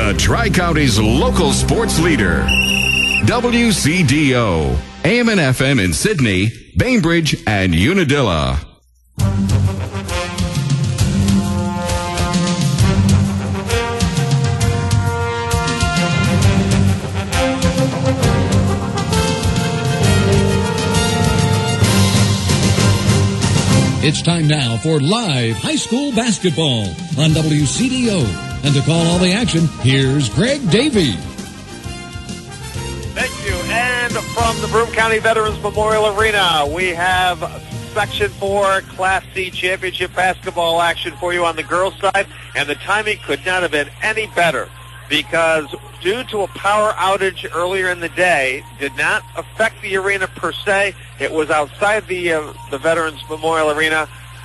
The Tri-County's local sports leader. WCDO. AM and FM in Sydney, Bainbridge, and Unadilla. It's time now for live high school basketball on WCDO. And to call all the action, here's Greg Davey. Thank you. And from the Broome County Veterans Memorial Arena, we have Section 4 Class C Championship basketball action for you on the girls' side. And the timing could not have been any better because due to a power outage earlier in the day, did not affect the arena per se. It was outside the Veterans Memorial Arena,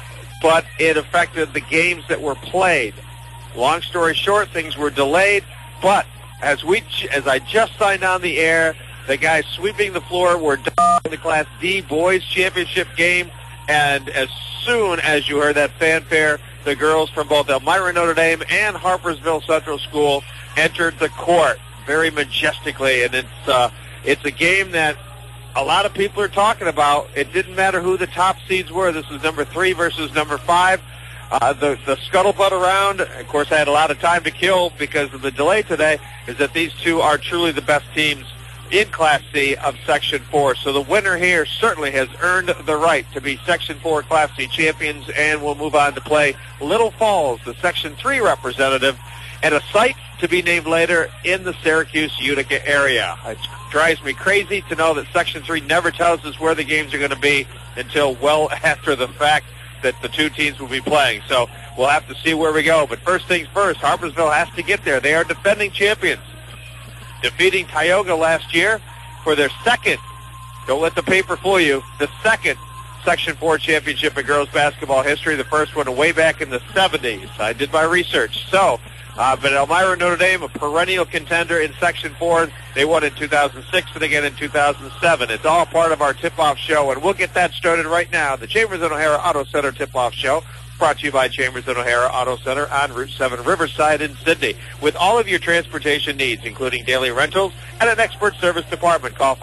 but it affected the games that were played. Long story short, things were delayed, but as I just signed on the air, the guys sweeping the floor were done in the Class D boys championship game, and as soon as you heard that fanfare, the girls from both Elmira Notre Dame and Harpersville Central School entered the court very majestically, and it's a game that a lot of people are talking about. It didn't matter who the top seeds were. This is number 3 versus number 5. The scuttlebutt around, of course, I had a lot of time to kill because of the delay today, is that these two are truly the best teams in Class C of Section 4. So the winner here certainly has earned the right to be Section 4 Class C champions, and will move on to play Little Falls, the Section 3 representative, at a site to be named later in the Syracuse-Utica area. It drives me crazy to know that Section 3 never tells us where the games are going to be until well after the fact that the two teams will be playing. So we'll have to see where we go. But first things first, Harpersville has to get there. They are defending champions, defeating Tioga last year for their second, don't let the paper fool you, the second Section 4 championship in girls basketball history. The first one way back in the 70s. I did my research. So, but Elmira Notre Dame, a perennial contender in Section 4, they won in 2006 and again in 2007. It's all part of our tip-off show, and we'll get that started right now. The Chambers and O'Hara Auto Center tip-off show, brought to you by Chambers and O'Hara Auto Center on Route 7 Riverside in Sydney. With all of your transportation needs, including daily rentals and an expert service department, call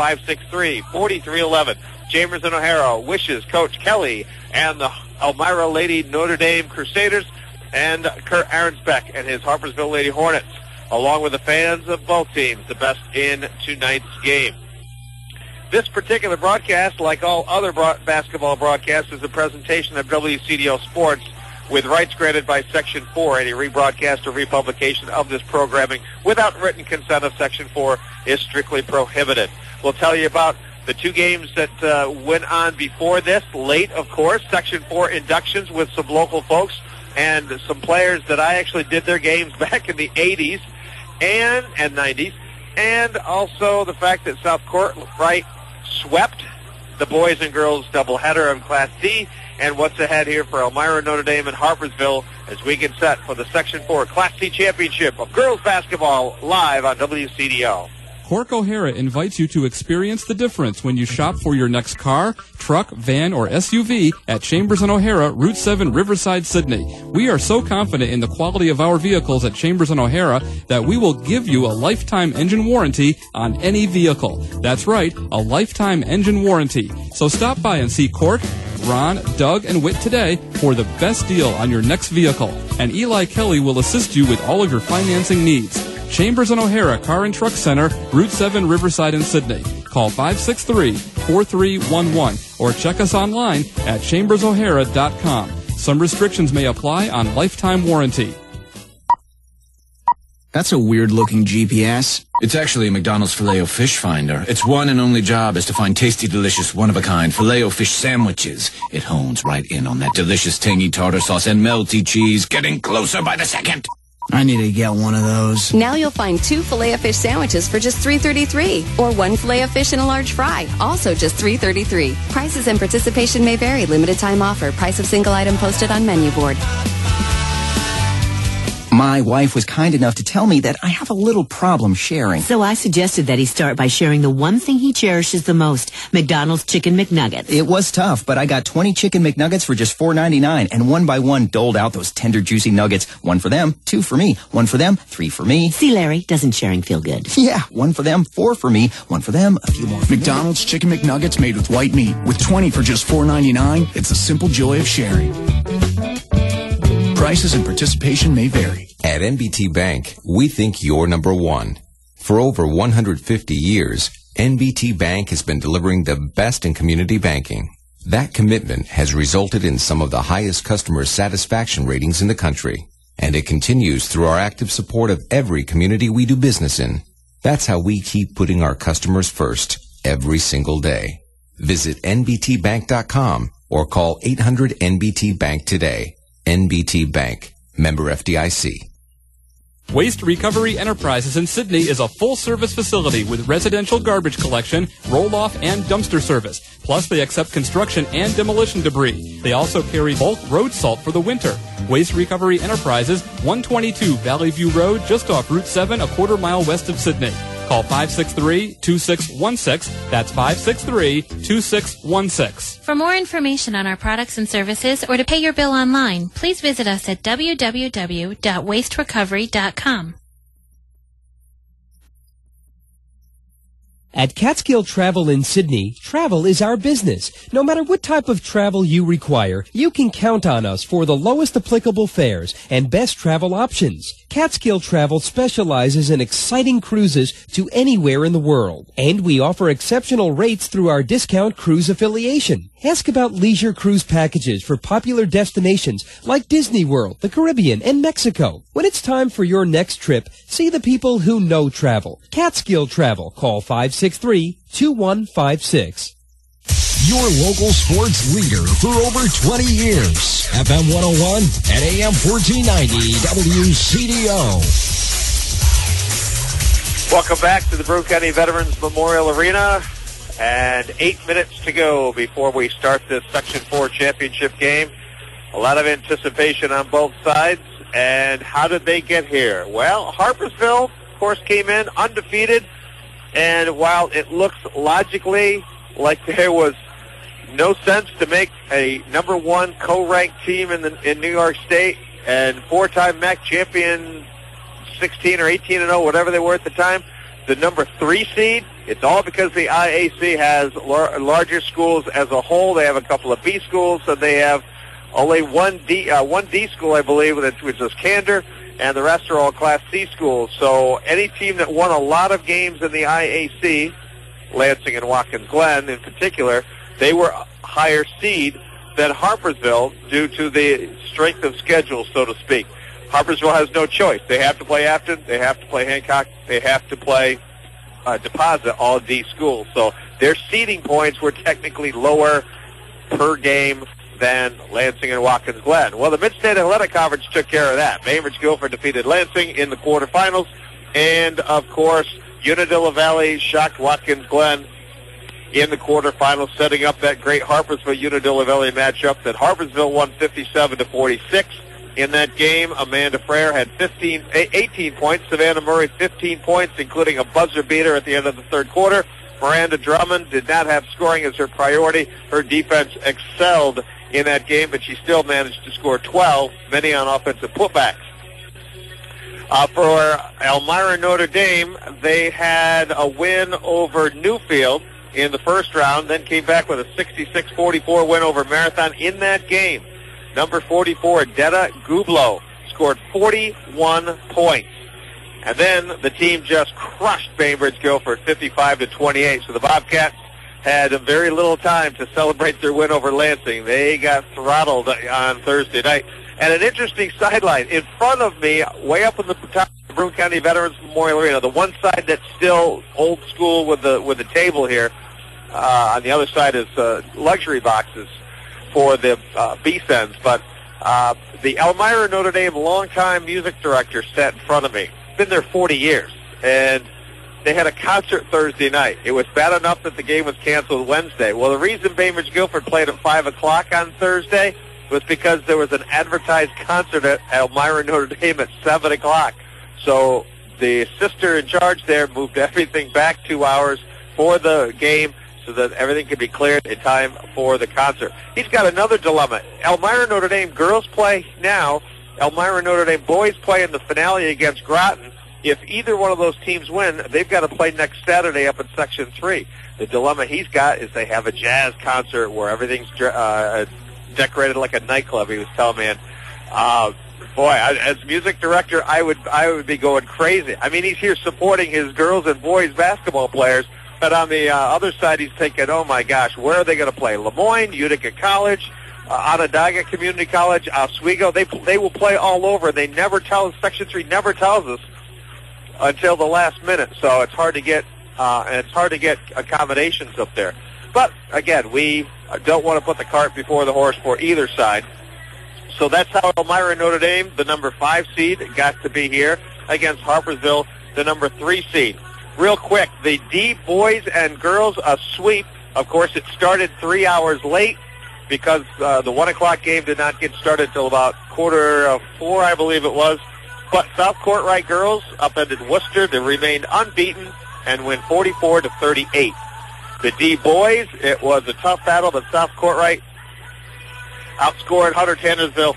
563-4311. Chambers and O'Hara wishes Coach Kelly and the Elmira Lady Notre Dame Crusaders and Kurt Arensbeck and his Harpersville Lady Hornets, along with the fans of both teams, the best in tonight's game. This particular broadcast, like all other basketball broadcasts, is a presentation of WCDO Sports with rights granted by Section 4. Any rebroadcast or republication of this programming without written consent of Section 4 is strictly prohibited. We'll tell you about the two games that went on before this, late, of course, Section 4 inductions with some local folks and some players that I actually did their games back in the 80s and 90s, and also the fact that South Courtright swept the boys and girls doubleheader of Class D, and what's ahead here for Elmira Notre Dame and Harpersville as we get set for the Section 4 Class C Championship of girls basketball live on WCDO. Cork O'Hara invites you to experience the difference when you shop for your next car, truck, van, or SUV at Chambers & O'Hara, Route 7, Riverside, Sydney. We are so confident in the quality of our vehicles at Chambers & O'Hara that we will give you a lifetime engine warranty on any vehicle. That's right, a lifetime engine warranty. So stop by and see Cork, Ron, Doug, and Whit today for the best deal on your next vehicle. And Eli Kelly will assist you with all of your financing needs. Chambers & O'Hara Car and Truck Center, Route 7, Riverside in Sydney. Call 563-4311 or check us online at chambersohara.com. Some restrictions may apply on lifetime warranty. That's a weird-looking GPS. It's actually a McDonald's Filet-O-Fish finder. Its one and only job is to find tasty, delicious, one-of-a-kind Filet-O-Fish sandwiches. It hones right in on that delicious, tangy tartar sauce and melty cheese, getting closer by the second. I need to get one of those. Now you'll find 2 Filet-O-Fish sandwiches for just $3.33, or 1 Filet-O-Fish and a large fry, also just $3.33. Prices and participation may vary. Limited time offer. Price of single item posted on menu board. My wife was kind enough to tell me that I have a little problem sharing. So I suggested that he start by sharing the one thing he cherishes the most, McDonald's Chicken McNuggets. It was tough, but I got 20 Chicken McNuggets for just $4.99, and one by one doled out those tender, juicy nuggets. One for them, two for me. One for them, three for me. See, Larry, doesn't sharing feel good? Yeah, one for them, four for me. One for them, a few more for McDonald's Chicken McNuggets made with white meat. With 20 for just $4.99, it's the simple joy of sharing. Prices and participation may vary. At NBT Bank, we think you're number one. For over 150 years, NBT Bank has been delivering the best in community banking. That commitment has resulted in some of the highest customer satisfaction ratings in the country, and it continues through our active support of every community we do business in. That's how we keep putting our customers first every single day. Visit nbtbank.com or call 800-NBT-BANK today. NBT Bank, member FDIC. Waste Recovery Enterprises in Sydney is a full-service facility with residential garbage collection, roll-off, and dumpster service. Plus, they accept construction and demolition debris. They also carry bulk road salt for the winter. Waste Recovery Enterprises, 122 Valley View Road, just off Route 7, a quarter mile west of Sydney. Call 563-2616. That's 563-2616. For more information on our products and services or to pay your bill online, please visit us at www.wasterecovery.com. At Catskill Travel in Sydney, travel is our business. No matter what type of travel you require, you can count on us for the lowest applicable fares and best travel options. Catskill Travel specializes in exciting cruises to anywhere in the world, and we offer exceptional rates through our discount cruise affiliation. Ask about leisure cruise packages for popular destinations like Disney World, the Caribbean, and Mexico. When it's time for your next trip, see the people who know travel. Catskill Travel. Call 563-2156. Your local sports leader for over 20 years. FM 101 and AM 1490 WCDO. Welcome back to the Broome County Veterans Memorial Arena. And 8 minutes to go before we start this Section 4 championship game. A lot of anticipation on both sides. And how did they get here? Well, Harpersville, of course, came in undefeated. And while it looks logically like there was no sense to make a number one co-ranked team in New York State and four-time MAC champion 16 or 18-0, whatever they were at the time, the number 3 seed, it's all because the IAC has larger schools as a whole. They have a couple of B schools, and they have only one D school, I believe, which is Candor, and the rest are all Class C schools. So any team that won a lot of games in the IAC, Lansing and Watkins Glen in particular, they were a higher seed than Harpersville due to the strength of schedule, so to speak. Harpersville has no choice. They have to play Afton, they have to play Hancock, they have to play Deposit, all D schools. So their seeding points were technically lower per game than Lansing and Watkins Glen. Well, the Mid-State Athletic Conference took care of that. Bainbridge Guilford defeated Lansing in the quarterfinals, and, of course, Unadilla Valley shocked Watkins Glen in the quarterfinals, setting up that great Harpersville-Unadilla Valley matchup that Harpersville won 57-46. In that game, Amanda Frere had 18 points. Savannah Murray, 15 points, including a buzzer beater at the end of the third quarter. Miranda Drummond did not have scoring as her priority. Her defense excelled in that game, but she still managed to score 12, many on offensive putbacks. For Elmira Notre Dame, they had a win over Newfield in the first round, then came back with a 66-44 win over Marathon in that game. Number 44, Detta Gublo, scored 41 points. And then the team just crushed Bainbridge Guilford 55-28. So the Bobcats had very little time to celebrate their win over Lansing. They got throttled on Thursday night. And an interesting sideline, in front of me, way up in the top of the Broome County Veterans Memorial Arena, the one side that's still old school with the table here, on the other side is luxury boxes for the B-Sens. But the Elmira Notre Dame longtime music director sat in front of me. Been there 40 years. And they had a concert Thursday night. It was bad enough that the game was canceled Wednesday. Well, the reason Bainbridge Guilford played at 5 o'clock on Thursday, was because there was an advertised concert at Elmira Notre Dame at 7 o'clock. So the sister in charge there moved everything back 2 hours for the game so that everything could be cleared in time for the concert. He's got another dilemma. Elmira Notre Dame girls play now. Elmira Notre Dame boys play in the finale against Groton. If either one of those teams win, they've got to play next Saturday up in Section 3. The dilemma he's got is they have a jazz concert where everything's decorated like a nightclub, he was telling me. And, as music director, I would be going crazy. I mean, he's here supporting his girls and boys basketball players, but on the other side, he's thinking, oh, my gosh, where are they going to play? Lemoyne, Utica College, Onondaga Community College, Oswego. They will play all over. They never tell us, Section 3 never tells us until the last minute, so it's hard to get accommodations up there. But again, we don't want to put the cart before the horse for either side. So that's how Elmira Notre Dame, the number 5 seed, got to be here against Harpersville, the number 3 seed. Real quick, the D boys and girls a sweep. Of course, it started 3 hours late because the 1 o'clock game did not get started until about 4:45, I believe it was. But South Courtright girls upended Worcester. They remained unbeaten and win 44-38. The D boys, it was a tough battle, but South Courtright outscored Hunter Tannersville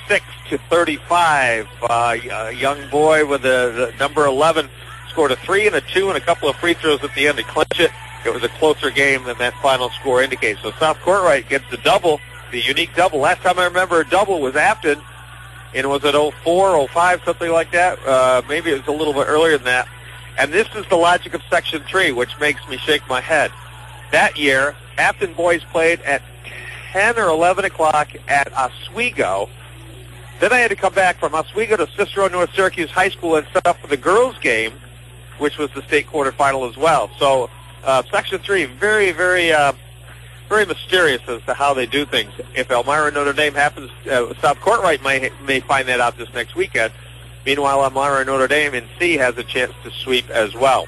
46-35. A young boy with the number 11 scored a 3 and a 2 and a couple of free throws at the end to clinch it. It was a closer game than that final score indicates. So South Courtright gets the double, the unique double. Last time I remember a double was Afton, and was it 04, 05, something like that? Maybe it was a little bit earlier than that. And this is the logic of Section 3, which makes me shake my head. That year, Afton boys played at 10 or 11 o'clock at Oswego. Then I had to come back from Oswego to Cicero North Syracuse High School and set up for the girls' game, which was the state quarterfinal as well. So Section 3, very, very, very mysterious as to how they do things. If Elmira Notre Dame happens, South Courtright may find that out this next weekend. Meanwhile, Elmira Notre Dame in C has a chance to sweep as well.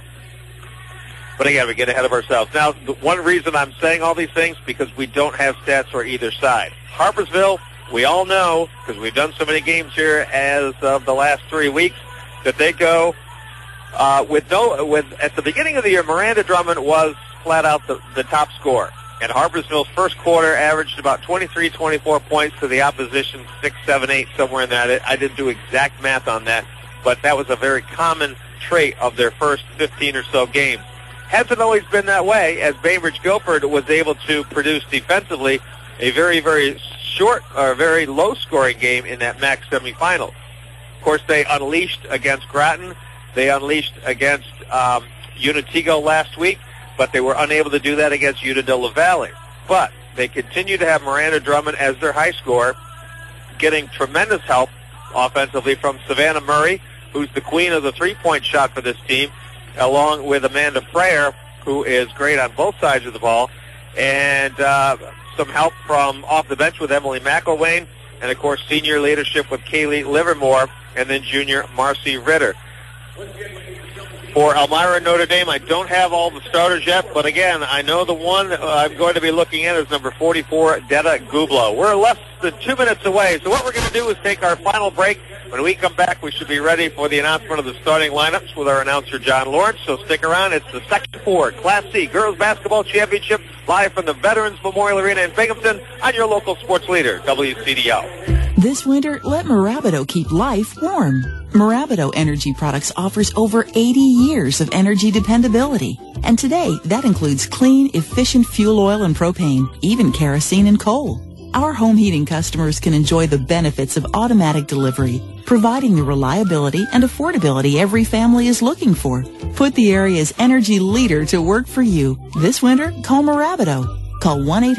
But again, we get ahead of ourselves. Now, the one reason I'm saying all these things, because we don't have stats for either side. Harpersville, we all know, because we've done so many games here as of the last 3 weeks, that they go at the beginning of the year, Miranda Drummond was flat out the top scorer. And Harpersville's first quarter averaged about 23, 24 points to the opposition, 6, 7, 8, somewhere in that. I didn't do exact math on that, but that was a very common trait of their first 15 or so games. Hasn't always been that way, as Bainbridge Guilford was able to produce defensively a very, very short or very low-scoring game in that MAC semifinal. Of course, they unleashed against Groton. They unleashed against Unitigo last week, but they were unable to do that against Unadilla Valley. But they continue to have Miranda Drummond as their high scorer, getting tremendous help offensively from Savannah Murray, who's the queen of the three-point shot for this team, along with Amanda Freyer, who is great on both sides of the ball, and some help from off the bench with Emily McElwain, and, of course, senior leadership with Kaylee Livermore, and then junior Marcy Ritter. For Elmira Notre Dame, I don't have all the starters yet, but again, I know the one I'm going to be looking at is number 44, Detta Gublo. We're less than 2 minutes away, so what we're going to do is take our final break. When we come back, we should be ready for the announcement of the starting lineups with our announcer, John Lawrence. So stick around. It's the Section 4 Class C Girls Basketball Championship live from the Veterans Memorial Arena in Binghamton on your local sports leader, WCDO. This winter, let Marabido keep life warm. Marabido Energy Products offers over 80 years of energy dependability. And today, that includes clean, efficient fuel oil and propane, even kerosene and coal. Our home heating customers can enjoy the benefits of automatic delivery, providing the reliability and affordability every family is looking for. Put the area's energy leader to work for you. This winter, call Marabido. Call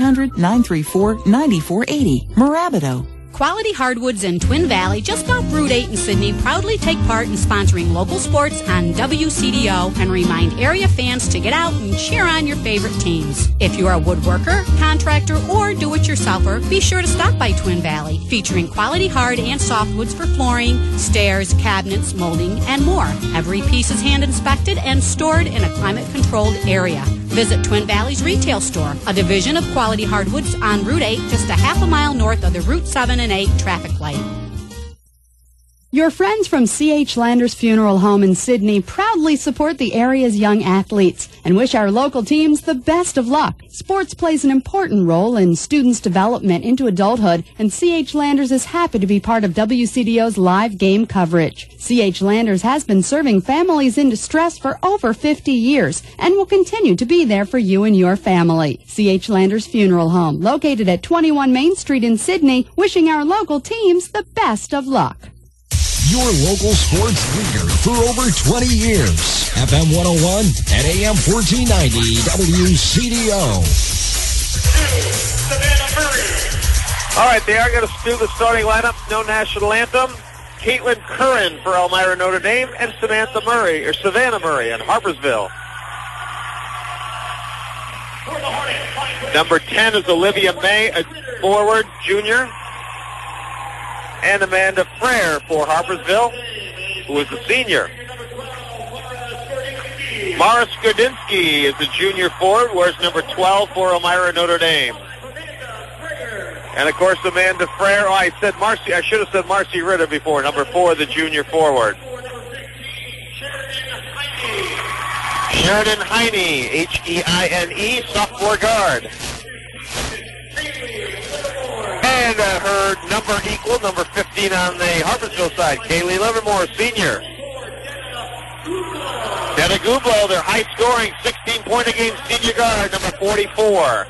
1-800-934-9480. Marabido. Quality Hardwoods in Twin Valley, just off Route 8 in Sydney, proudly take part in sponsoring local sports on WCDO and remind area fans to get out and cheer on your favorite teams. If you're a woodworker, contractor, or do-it-yourselfer, be sure to stop by Twin Valley, featuring quality hard and softwoods for flooring, stairs, cabinets, molding, and more. Every piece is hand-inspected and stored in a climate-controlled area. Visit Twin Valleys Retail Store, a division of Quality Hardwoods on Route 8, just a half a mile north of the Route 7 and 8 traffic light. Your friends from C.H. Landers Funeral Home in Sydney proudly support the area's young athletes and wish our local teams the best of luck. Sports plays an important role in students' development into adulthood, and C.H. Landers is happy to be part of WCDO's live game coverage. C.H. Landers has been serving families in distress for over 50 years and will continue to be there for you and your family. C.H. Landers Funeral Home, located at 21 Main Street in Sydney, wishing our local teams the best of luck. Your local sports leader for over 20 years. FM 101 and AM 1490 WCDO. All right, they are going to do the starting lineup. No national anthem. Caitlin Curran for Elmira Notre Dame and Savannah Murray in Harpersville. Number 10 is Olivia May, a forward, junior. And Amanda Frere for Harpersville, who is a senior. Mara Skodinsky is a junior forward, wears number 12 for Elmira Notre Dame. And, of course, Amanda Frere. I should have said Marcy Ritter before, number 4, the junior forward. Sheridan Heine, H-E-I-N-E, sophomore guard. And her number equal, number 15 on the Harpersville side, Kaylee Livermore, senior. Detta Gublo, their high-scoring 16-point-a-game senior guard, number 44.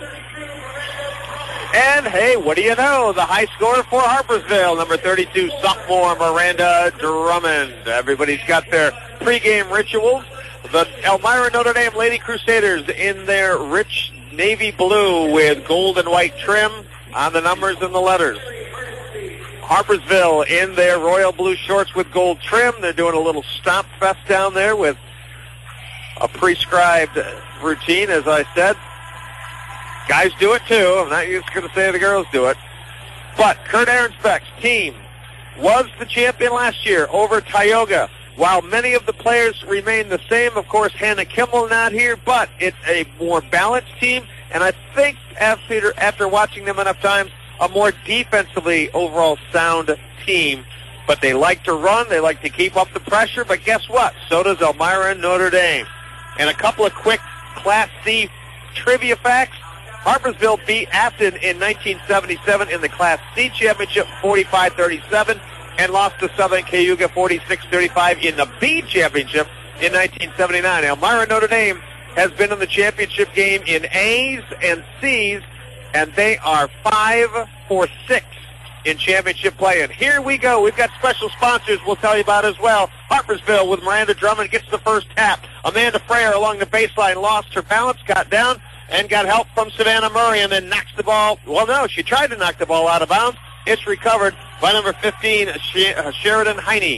And, hey, what do you know? The high scorer for Harpersville, number 32, sophomore Miranda Drummond. Everybody's got their pregame rituals. The Elmira Notre Dame Lady Crusaders in their rich navy blue with gold and white trim on the numbers and the letters. Harpersville in their royal blue shorts with gold trim. They're doing a little stomp fest down there with a prescribed routine, as I said. Guys do it too. I'm not just going to say the girls do it. But Kurt Arensbeck's team was the champion last year over Tioga. While many of the players remain the same, of course, Hannah Kimmel not here, but it's a more balanced team. And I think after watching them enough times, a more defensively overall sound team. But they like to run. They like to keep up the pressure. But guess what? So does Elmira and Notre Dame. And a couple of quick Class C trivia facts. Harpersville beat Afton in 1977 in the Class C championship 45-37 and lost to Southern Cayuga 46-35 in the B championship in 1979. Elmira Notre Dame has been in the championship game in A's and C's, and they are 5-6 in championship play. And here we go. We've got special sponsors we'll tell you about as well. Harpersville with Miranda Drummond gets the first tap. Amanda Frere along the baseline lost her balance, got down, and got help from Savannah Murray, and then knocks the ball. Well, no, she tried to knock the ball out of bounds. It's recovered by number 15, Sheridan Heine.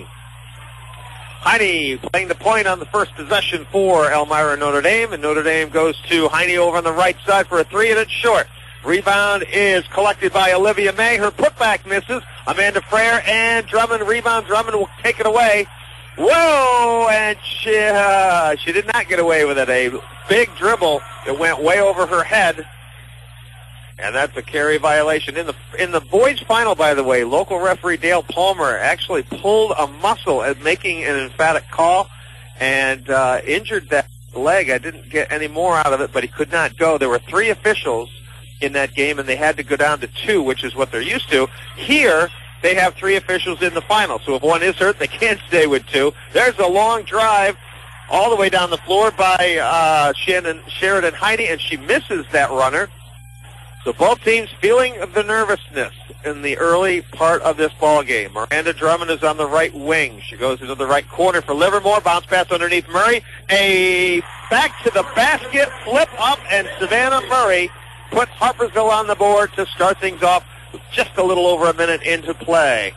Heine playing the point on the first possession for Elmira Notre Dame, and Notre Dame goes to Heine over on the right side for a three, and it's short. Rebound is collected by Olivia May. Her putback misses. Amanda Frere and Drummond rebound. Drummond will take it away. Whoa! And she did not get away with it. A big dribble that went way over her head. And that's a carry violation. In the boys' final, by the way, local referee Dale Palmer actually pulled a muscle at making an emphatic call and injured that leg. I didn't get any more out of it, but he could not go. There were 3 officials in that game, and they had to go down to 2, which is what they're used to. Here, they have 3 officials in the final, so if one is hurt, they can't stay with 2. There's a long drive all the way down the floor by Sheridan Heine, and she misses that runner. So both teams feeling the nervousness in the early part of this ball game. Miranda Drummond is on the right wing. She goes into the right corner for Livermore. Bounce pass underneath Murray. A back to the basket, flip up, and Savannah Murray puts Harpersville on the board to start things off with just a little over a minute into play.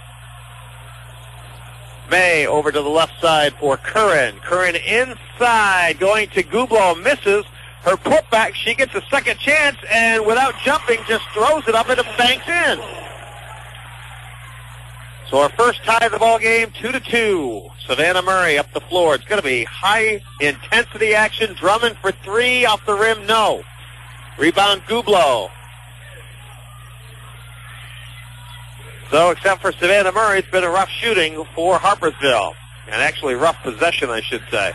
May over to the left side for Curran. Curran inside, going to Gublo, misses. Her putback, she gets a second chance, and without jumping, just throws it up and it banks in. So our first tie of the ball game, 2-2. Savannah Murray up the floor. It's going to be high intensity action. Drummond for three off the rim, no. Rebound Gublo. So except for Savannah Murray, it's been a rough shooting for Harpersville. And actually rough possession, I should say.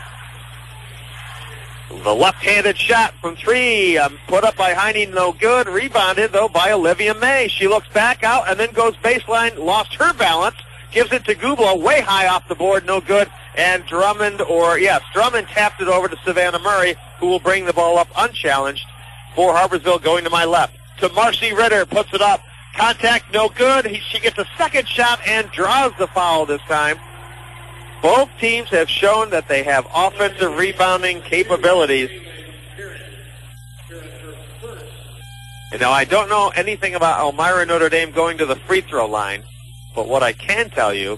The left-handed shot from three, put up by Heine, no good. Rebounded, though, by Olivia May. She looks back out and then goes baseline, lost her balance, gives it to Gublo, way high off the board, no good. And Drummond tapped it over to Savannah Murray, who will bring the ball up unchallenged for Harpersville, going to my left. To Marcy Ritter, puts it up. Contact, no good. She gets a second shot and draws the foul this time. Both teams have shown that they have offensive rebounding capabilities. And now I don't know anything about Elmira Notre Dame going to the free throw line, but what I can tell you,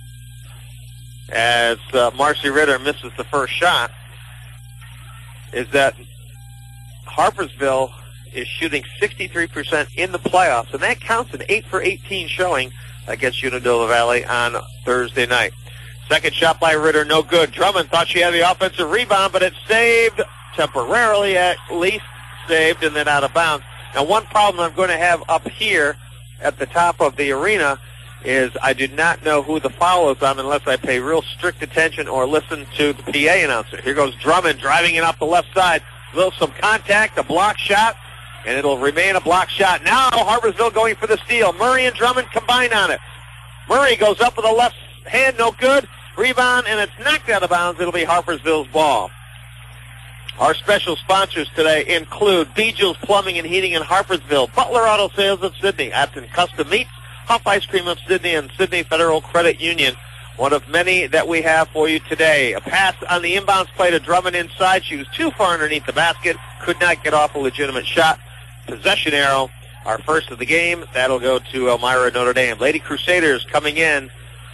as Marcy Ritter misses the first shot, is that Harpersville is shooting 63% in the playoffs, and that counts an 8 for 18 showing against Unadilla Valley on Thursday night. Second shot by Ritter, no good. Drummond thought she had the offensive rebound, but it's saved temporarily, at least saved, and then out of bounds. Now, one problem I'm going to have up here at the top of the arena is I do not know who the foul is on unless I pay real strict attention or listen to the PA announcer. Here goes Drummond driving it up the left side. Some contact, a block shot, and it'll remain a block shot. Now Harpersville going for the steal. Murray and Drummond combine on it. Murray goes up with the left hand, no good. Rebound, and it's knocked out of bounds. It'll be Harpersville's ball. Our special sponsors today include Beagles Plumbing and Heating in Harpersville, Butler Auto Sales of Sydney, Apton Custom Meats, Huff Ice Cream of Sydney, and Sydney Federal Credit Union. One of many that we have for you today. A pass on the inbounds play to Drummond inside. She was too far underneath the basket. Could not get off a legitimate shot. Possession arrow, our first of the game. That'll go to Elmira Notre Dame. Lady Crusaders coming in.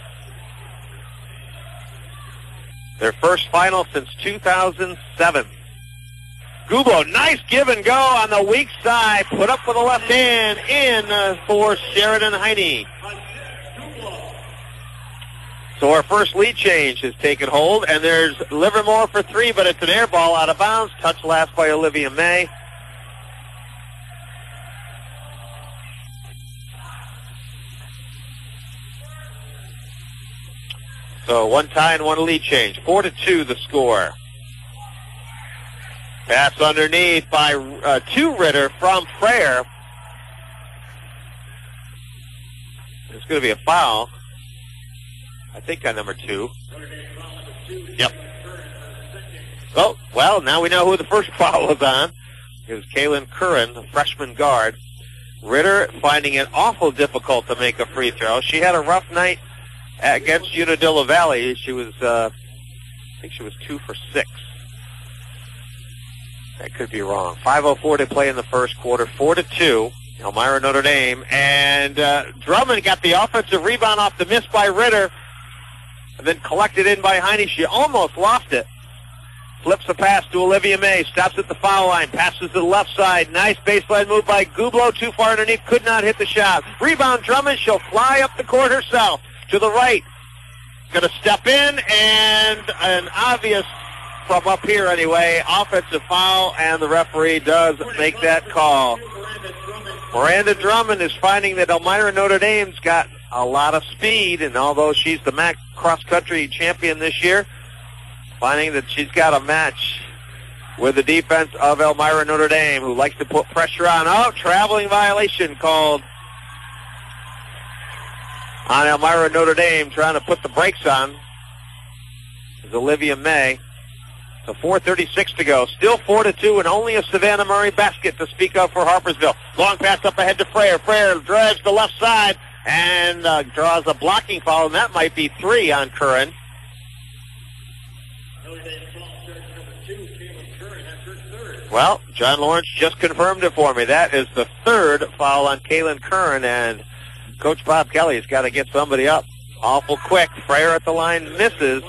Their first final since 2007. Gublo, nice give and go on the weak side. Put up with the left hand in for Sheridan Heine. So our first lead change has taken hold, and there's Livermore for three, but it's an air ball out of bounds. Touch last by Olivia May. So one tie and one lead change. 4-2 the score. Pass underneath by to Ritter from Frere. There's going to be a foul. I think on number 2. Yep. Oh, well, now we know who the first foul was on. It was Kaylin Curran, the freshman guard. Ritter finding it awful difficult to make a free throw. She had a rough night against Unadilla Valley. She was, I think she was 2 for 6. That could be wrong. 5:04 to play in the first quarter. 4-2. Elmira Notre Dame. And Drummond got the offensive rebound off the miss by Ritter. And then collected in by Heine. She almost lost it. Flips the pass to Olivia May. Stops at the foul line. Passes to the left side. Nice baseline move by Gublo. Too far underneath. Could not hit the shot. Rebound Drummond. She'll fly up the court herself. To the right. Going to step in. And an obvious, from up here anyway, offensive foul. And the referee does make that call. Miranda Drummond is finding that Elmira Notre Dame's got a lot of speed, and although she's the MAC cross-country champion this year, finding that she's got a match with the defense of Elmira Notre Dame, who likes to put pressure on. Oh, traveling violation called on Elmira Notre Dame, trying to put the brakes on. Is Olivia May. So 4:36 to go. Still 4-2, and only a Savannah Murray basket to speak of for Harpersville. Long pass up ahead to Frere. Frere drives the left side and draws a blocking foul, and that might be 3 on Curran. Well, John Lawrence just confirmed it for me. That is the 3rd foul on Kaylin Curran, and Coach Bob Kelly has got to get somebody up awful quick. Frere at the line misses.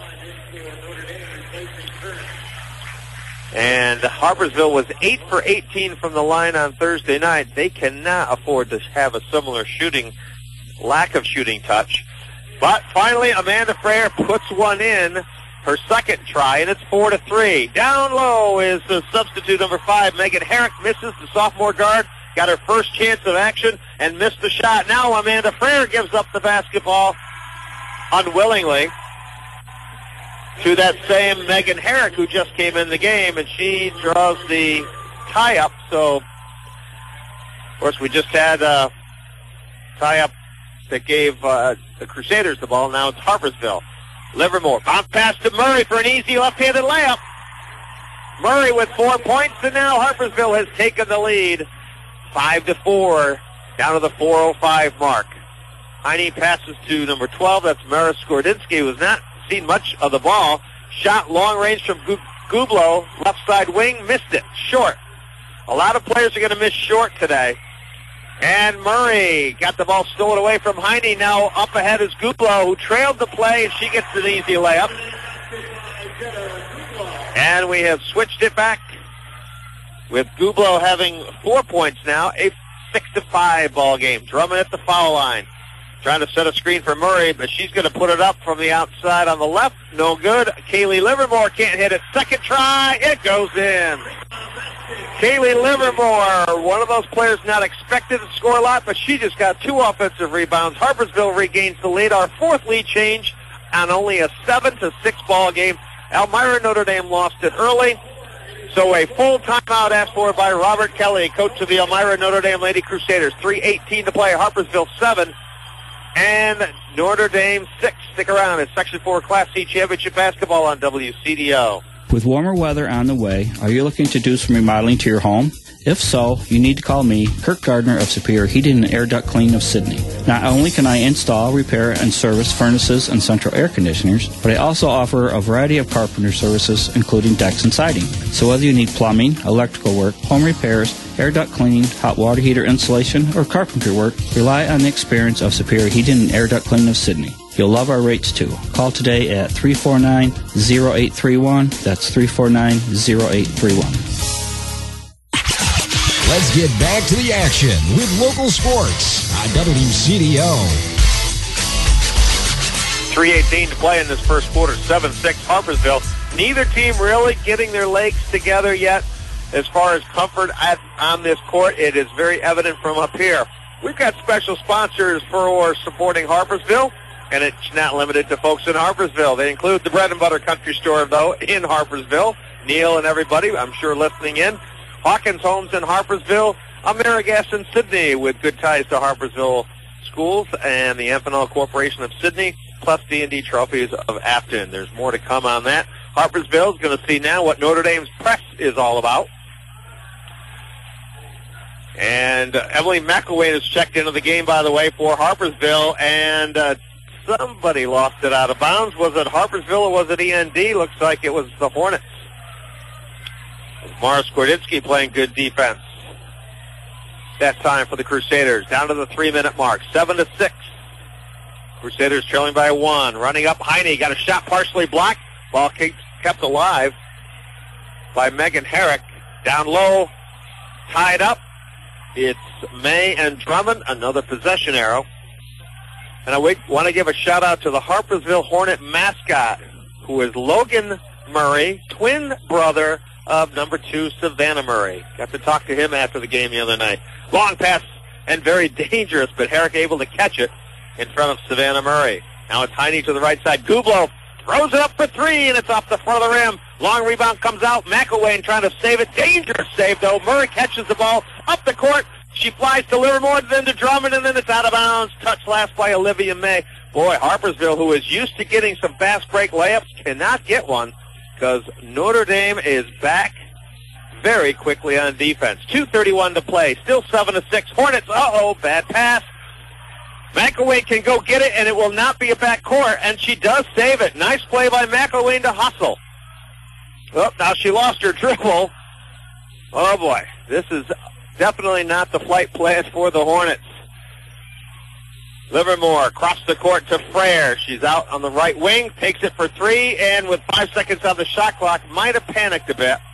And Harpersville was 8 for 18 from the line on Thursday night. They cannot afford to have a similar lack of shooting touch. But finally, Amanda Frere puts one in, her second try, and it's 4-3. Down low is the substitute number 5, Megan Herrick, misses the sophomore guard, got her first chance of action, and missed the shot. Now Amanda Frere gives up the basketball unwillingly to that same Megan Herrick who just came in the game, and she draws the tie-up. So, of course, we just had a tie-up that gave the Crusaders the ball. Now it's Harpersville. Livermore, bounce pass to Murray for an easy left-handed layup. Murray with 4 points, and now Harpersville has taken the lead. 5-4, down to the 4:05 mark. Heine passes to number 12. That's Mara Skordinski, who has not seen much of the ball. Shot long range from Gublo, left side wing, missed it, short. A lot of players are going to miss short today. And Murray got the ball stolen away from Heine. Now up ahead is Gublo, who trailed the play, and she gets an easy layup. And we have switched it back with Gublo having 4 points now, a 6-5 ball game. Drummond at the foul line, trying to set a screen for Murray, but she's going to put it up from the outside on the left. No good. Kaylee Livermore can't hit it. Second try, it goes in. Kaylee Livermore, one of those players not expected to score a lot, but she just got 2 offensive rebounds. Harpersville regains the lead. Our 4th lead change on only a 7-6 ball game. Elmira Notre Dame lost it early. So a full timeout asked for by Robert Kelly, coach of the Elmira Notre Dame Lady Crusaders. 3:18 to play. Harpersville 7 and Notre Dame 6. Stick around. It's Section 4 Class C Championship basketball on WCDO. With warmer weather on the way, are you looking to do some remodeling to your home? If so, you need to call me, Kirk Gardner of Superior Heating and Air Duct Cleaning of Sydney. Not only can I install, repair, and service furnaces and central air conditioners, but I also offer a variety of carpenter services, including decks and siding. So whether you need plumbing, electrical work, home repairs, air duct cleaning, hot water heater installation, or carpentry work, rely on the experience of Superior Heating and Air Duct Cleaning of Sydney. You'll love our rates, too. Call today at 349-0831. That's 349-0831. Let's get back to the action with local sports on WCDO. 3:18 to play in this first quarter. 7-6 Harpersville. Neither team really getting their legs together yet as far as comfort on this court. It is very evident from up here. We've got special sponsors for supporting Harpersville, and it's not limited to folks in Harpersville. They include the Bread and Butter Country Store, though, in Harpersville. Neil and everybody, I'm sure, listening in. Hawkins Homes in Harpersville. Amerigas in Sydney with good ties to Harpersville schools and the Amphenol Corporation of Sydney, plus D&D Trophies of Afton. There's more to come on that. Harpersville is going to see now what Notre Dame's press is all about. And Emily McElwain has checked into the game, by the way, for Harpersville, and somebody lost it out of bounds. Was it Harpersville or was it END? Looks like it was the Hornets. Mara Skordinski playing good defense. That time for the Crusaders. Down to the 3-minute mark. 7-6. Crusaders trailing by 1. Running up, Heine got a shot partially blocked. Ball kept alive by Megan Herrick. Down low, tied up. It's May and Drummond, another possession arrow. And I want to give a shout-out to the Harpersville Hornet mascot, who is Logan Murray, twin brother of number 2, Savannah Murray. Got to talk to him after the game the other night. Long pass and very dangerous, but Herrick able to catch it in front of Savannah Murray. Now it's Heine to the right side. Gublo throws it up for 3, and it's off the front of the rim. Long rebound comes out. McElwain trying to save it. Dangerous save, though. Murray catches the ball up the court. She flies to Livermore, then to Drummond, and then it's out of bounds. Touch last by Olivia May. Boy, Harpersville, who is used to getting some fast break layups, cannot get one because Notre Dame is back very quickly on defense. 2:31 to play. Still 7-6. Hornets, bad pass. McElwain can go get it, and it will not be a back court, and she does save it. Nice play by McElwain to hustle. Oh, now she lost her dribble. Oh, boy. This is definitely not the flight plan for the Hornets. Livermore across the court to Frere. She's out on the right wing, takes it for 3, and with 5 seconds on the shot clock, might have panicked a bit.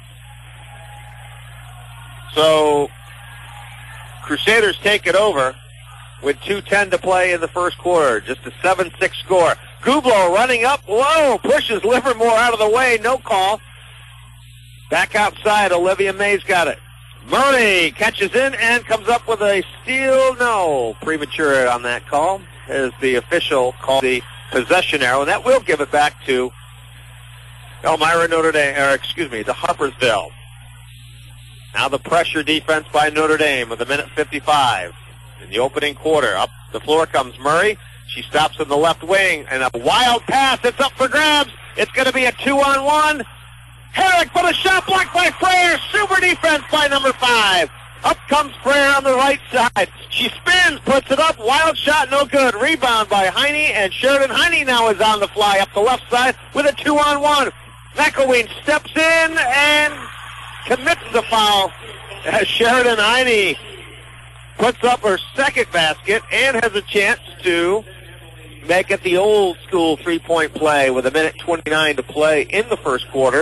So, Crusaders take it over. with 2:10 to play in the first quarter. Just a 7-6 score. Gublo running up. Whoa, pushes Livermore out of the way. No call. Back outside, Olivia May's got it. Murray catches in and comes up with a steal. No, premature on that call, as the official called the possession arrow, and that will give it back to Elmira Notre Dame, to Harpersville. Now the pressure defense by Notre Dame with 1:55 in the opening quarter. Up the floor comes Murray. She stops in the left wing, and a wild pass. It's up for grabs. It's going to be a 2-on-1. Herrick for the shot blocked by Frere. Super defense by number 5. Up comes Frere on the right side. She spins, puts it up. Wild shot, no good. Rebound by Heine, and Sheridan Heine now is on the fly up the left side with a 2-on-1. McElwain steps in and commits the foul as Sheridan Heine puts up her second basket and has a chance to make it the old school three-point play with 1:29 to play in the first quarter.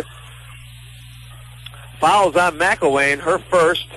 Fouls on McElwain, her first.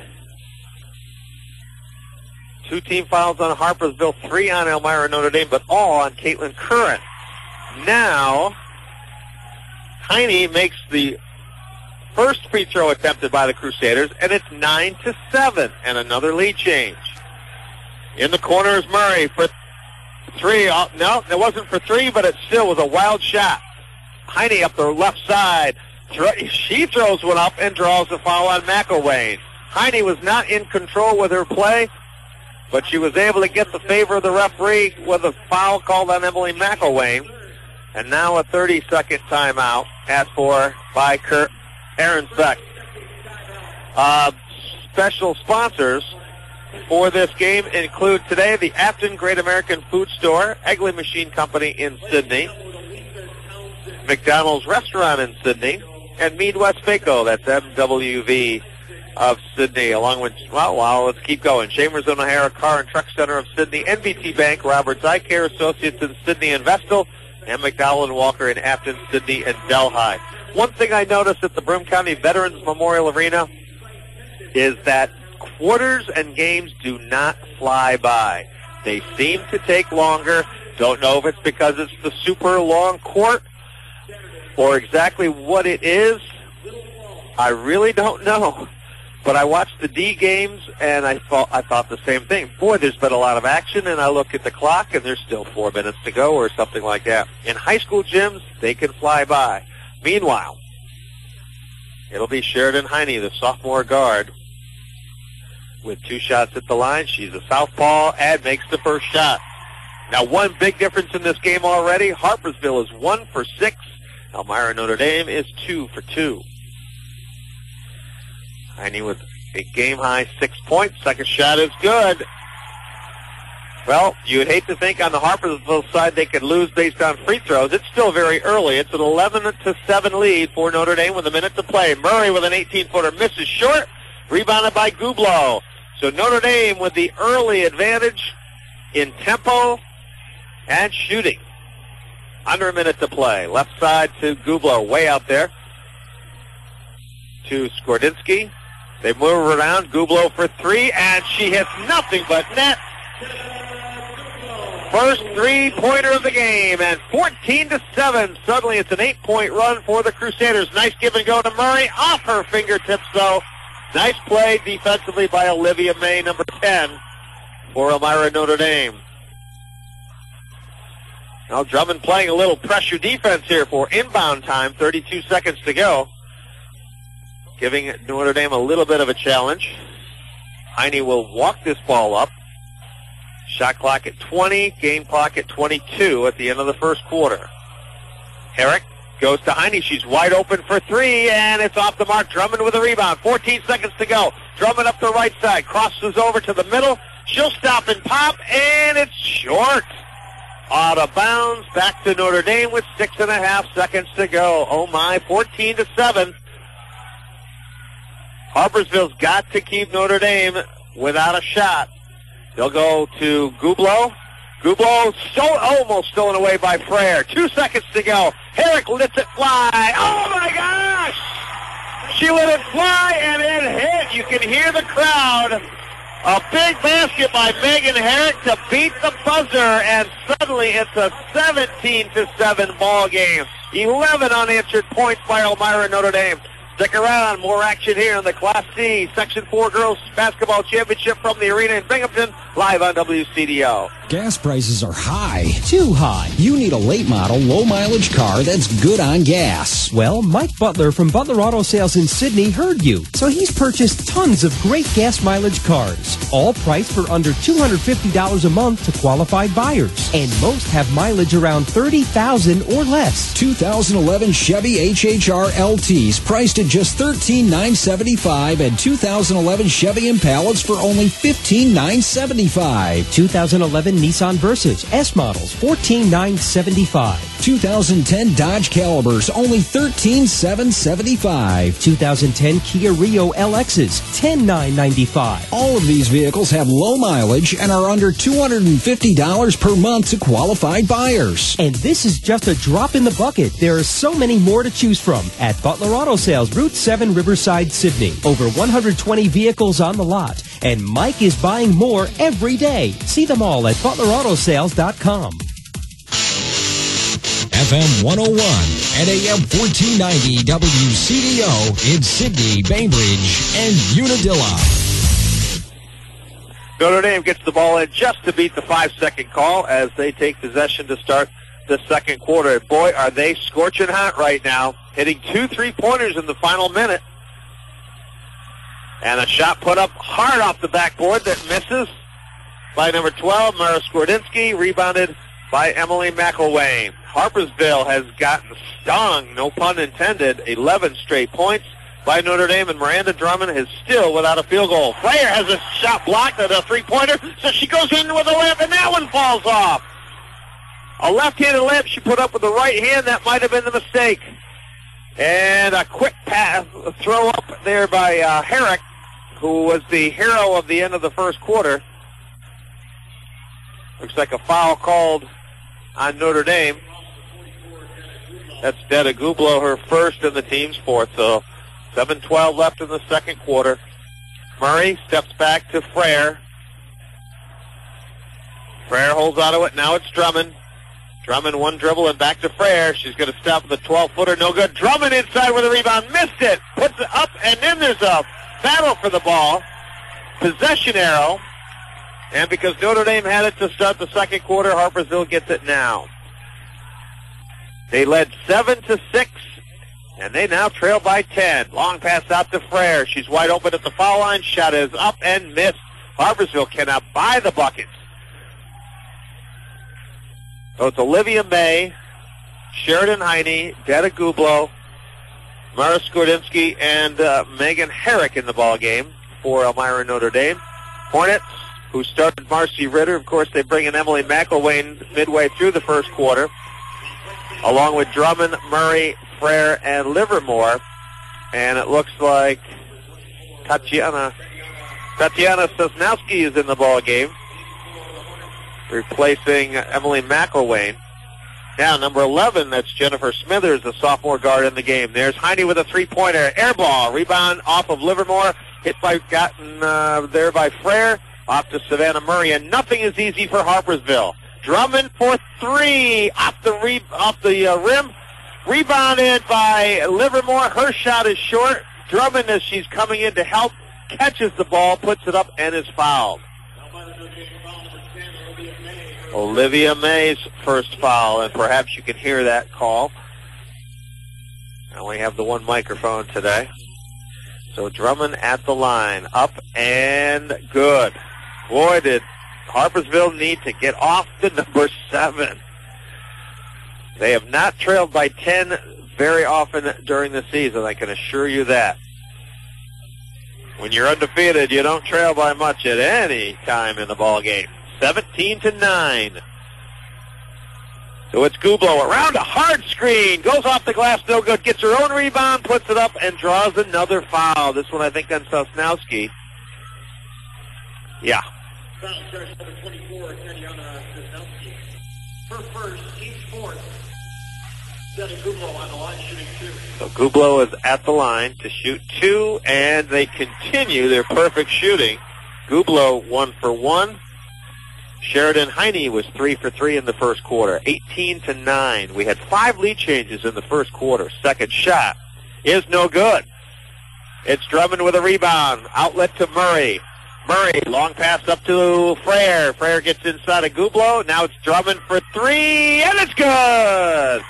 2 team fouls on Harpersville, 3 on Elmira Notre Dame, but all on Caitlin Curran. Now, Heine makes the first free throw attempted by the Crusaders, and it's 9-7, and another lead change. In the corner is Murray for 3. No, it wasn't for 3, but it still was a wild shot. Heine up the left side. She throws one up and draws a foul on McElwain. Heine was not in control with her play, but she was able to get the favor of the referee with a foul called on Emily McElwain. And now a 30-second timeout asked for by Aaron Speck. Special sponsors for this game include today the Afton Great American Food Store, Egley Machine Company in Sydney, McDonald's Restaurant in Sydney, and Mead West Faco, that's MWV of Sydney, along with, well, let's keep going. Chambers and O'Hara Car and Truck Center of Sydney, NBT Bank, Roberts Eye Care Associates in Sydney and Vestal, and McDowell and Walker in Afton, Sydney, and Delhi. One thing I noticed at the Broome County Veterans Memorial Arena is that quarters and games do not fly by. They seem to take longer. Don't know if it's because it's the super long court or exactly what it is. I really don't know. But I watched the D games, and I thought the same thing. Boy, there's been a lot of action, and I look at the clock, and there's still 4 minutes to go or something like that. In high school gyms, they can fly by. Meanwhile, it'll be Sheridan Heine, the sophomore guard, with 2 shots at the line. She's a southpaw and makes the first shot. Now, one big difference in this game already. Harpersville is 1 for 6. Elmira Notre Dame is 2 for 2. Heine with a game-high 6 points. Second shot is good. Well, you would hate to think on the Harpersville side they could lose based on free throws. It's still very early. It's an 11-7 lead for Notre Dame with a minute to play. Murray with an 18-footer misses short. Rebounded by Gublo. So Notre Dame with the early advantage in tempo and shooting. Under a minute to play. Left side to Gublo, way out there. To Skordinski. They move around. Gublo for 3, and she hits nothing but net. First three-pointer of the game, and 14-7. Suddenly it's an 8-point run for the Crusaders. Nice give and go to Murray. Off her fingertips, though. Nice play defensively by Olivia May, number 10, for Elmira Notre Dame. Now Drummond playing a little pressure defense here for inbound time. 32 seconds to go. Giving Notre Dame a little bit of a challenge. Heine will walk this ball up. Shot clock at 20, game clock at 22 at the end of the first quarter. Herrick goes to Heine. She's wide open for 3, and it's off the mark. Drummond with a rebound. 14 seconds to go. Drummond up the right side. Crosses over to the middle. She'll stop and pop, and it's short. Out of bounds. Back to Notre Dame with 6.5 seconds to go. Oh, my. 14-7. Harpersville's got to keep Notre Dame without a shot. They'll go to Gublo. Gublo almost stolen away by Frere. 2 seconds to go. Herrick lets it fly. Oh, my gosh! She let it fly, and it hit. You can hear the crowd A big basket by Megan Herrick to beat the buzzer, and suddenly it's a 17-7 ball game. 11 unanswered points by Elmira Notre Dame. Stick around, more action here in the Class C Section 4 Girls Basketball Championship from the arena in Binghamton, live on WCDO. Gas prices are high. Too high. You need a late model, low mileage car that's good on gas. Well, Mike Butler from Butler Auto Sales in Sydney heard you, so he's purchased tons of great gas mileage cars, all priced for under $250 a month to qualified buyers, and most have mileage around 30,000 or less. 2011 Chevy HHR LTs priced at just $13,975, and 2011 Chevy Impalas for only $15,975. 2011 Nissan Versas S models $14,975. 2010 Dodge Calibers only $13,775. 2010 Kia Rio LXs $10,995. All of these vehicles have low mileage and are under $250 per month to qualified buyers. And this is just a drop in the bucket. There are so many more to choose from at Butler Auto Sales, Route 7, Riverside, Sydney. Over 120 vehicles on the lot, and Mike is buying more every day. See them all at ButlerAutoSales.com. FM 101 and AM 1490 WCDO in Sydney, Bainbridge, and Unadilla. Notre Dame gets the ball in just to beat the 5-second call as they take possession to start the second quarter. Boy, are they scorching hot right now, hitting 2 3-pointers in the final minute. And a shot put up hard off the backboard that misses by number 12, Mara Skwardinsky, rebounded by Emily McElwain. Harpersville has gotten stung, no pun intended, 11 straight points by Notre Dame, and Miranda Drummond is still without a field goal. Flair has a shot blocked at a 3-pointer, so she goes in with a layup, and that one falls off. A left-handed layup she put up with the right hand. That might have been the mistake. And a quick pass, throw up there by Herrick, who was the hero of the end of the first quarter. Looks like a foul called on Notre Dame. That's Detta Gublo, her first and the team's fourth. So 7:12 left in the second quarter. Murray steps back to Frere. Frere holds onto it. Now it's Drummond. Drummond one dribble and back to Frere. She's going to stop with a 12-footer. No good. Drummond inside with a rebound. Missed it. Puts it up, and then there's a battle for the ball. Possession arrow. And because Notre Dame had it to start the second quarter, Harpersville gets it now. They led 7-6, and they now trail by 10. Long pass out to Frere. She's wide open at the foul line. Shot is up and missed. Harpersville cannot buy the buckets. So it's Olivia May, Sheridan Heine, Detta Gublo, Mara Skwardinsky, and Megan Herrick in the ball game for Elmira Notre Dame. Hornets, who started Marcy Ritter. Of course, they bring in Emily McElwain midway through the first quarter, along with Drummond, Murray, Frere, and Livermore. And it looks like Tatiana Sosnowski is in the ball game, replacing Emily McElwain. Now, number 11, that's Jennifer Smithers, the sophomore guard in the game. There's Heine with a 3-pointer. Air ball. Rebound off of Livermore. Gotten there by Frere. Off to Savannah Murray. And nothing is easy for Harpersville. Drummond for 3. Off the rim. Rebounded by Livermore. Her shot is short. Drummond, as she's coming in to help, catches the ball, puts it up, and is fouled. Olivia May's first foul, and perhaps you can hear that call. I only have the one microphone today. So Drummond at the line, up and good. Boy, did Harpersville need to get off to number 7. They have not trailed by 10 very often during the season, I can assure you that. When you're undefeated, you don't trail by much at any time in the ball game. 17-9. So it's Gublo around a hard screen. Goes off the glass, no good. Gets her own rebound, puts it up, and draws another foul. This one, I think, on Sosnowski. Yeah. Foul starts number 24, Tatiana Sosnowski. Her first, team fourth. Detta Gublo on the line, shooting 2. So Gublo is at the line to shoot 2, and they continue their perfect shooting. Gublo 1 for 1. Sheridan Heine was 3 for 3 in the first quarter, 18-9. We had 5 lead changes in the first quarter. Second shot is no good. It's Drummond with a rebound. Outlet to Murray. Murray, long pass up to Frere. Frere gets inside of Gublo. Now it's Drummond for 3, and it's good.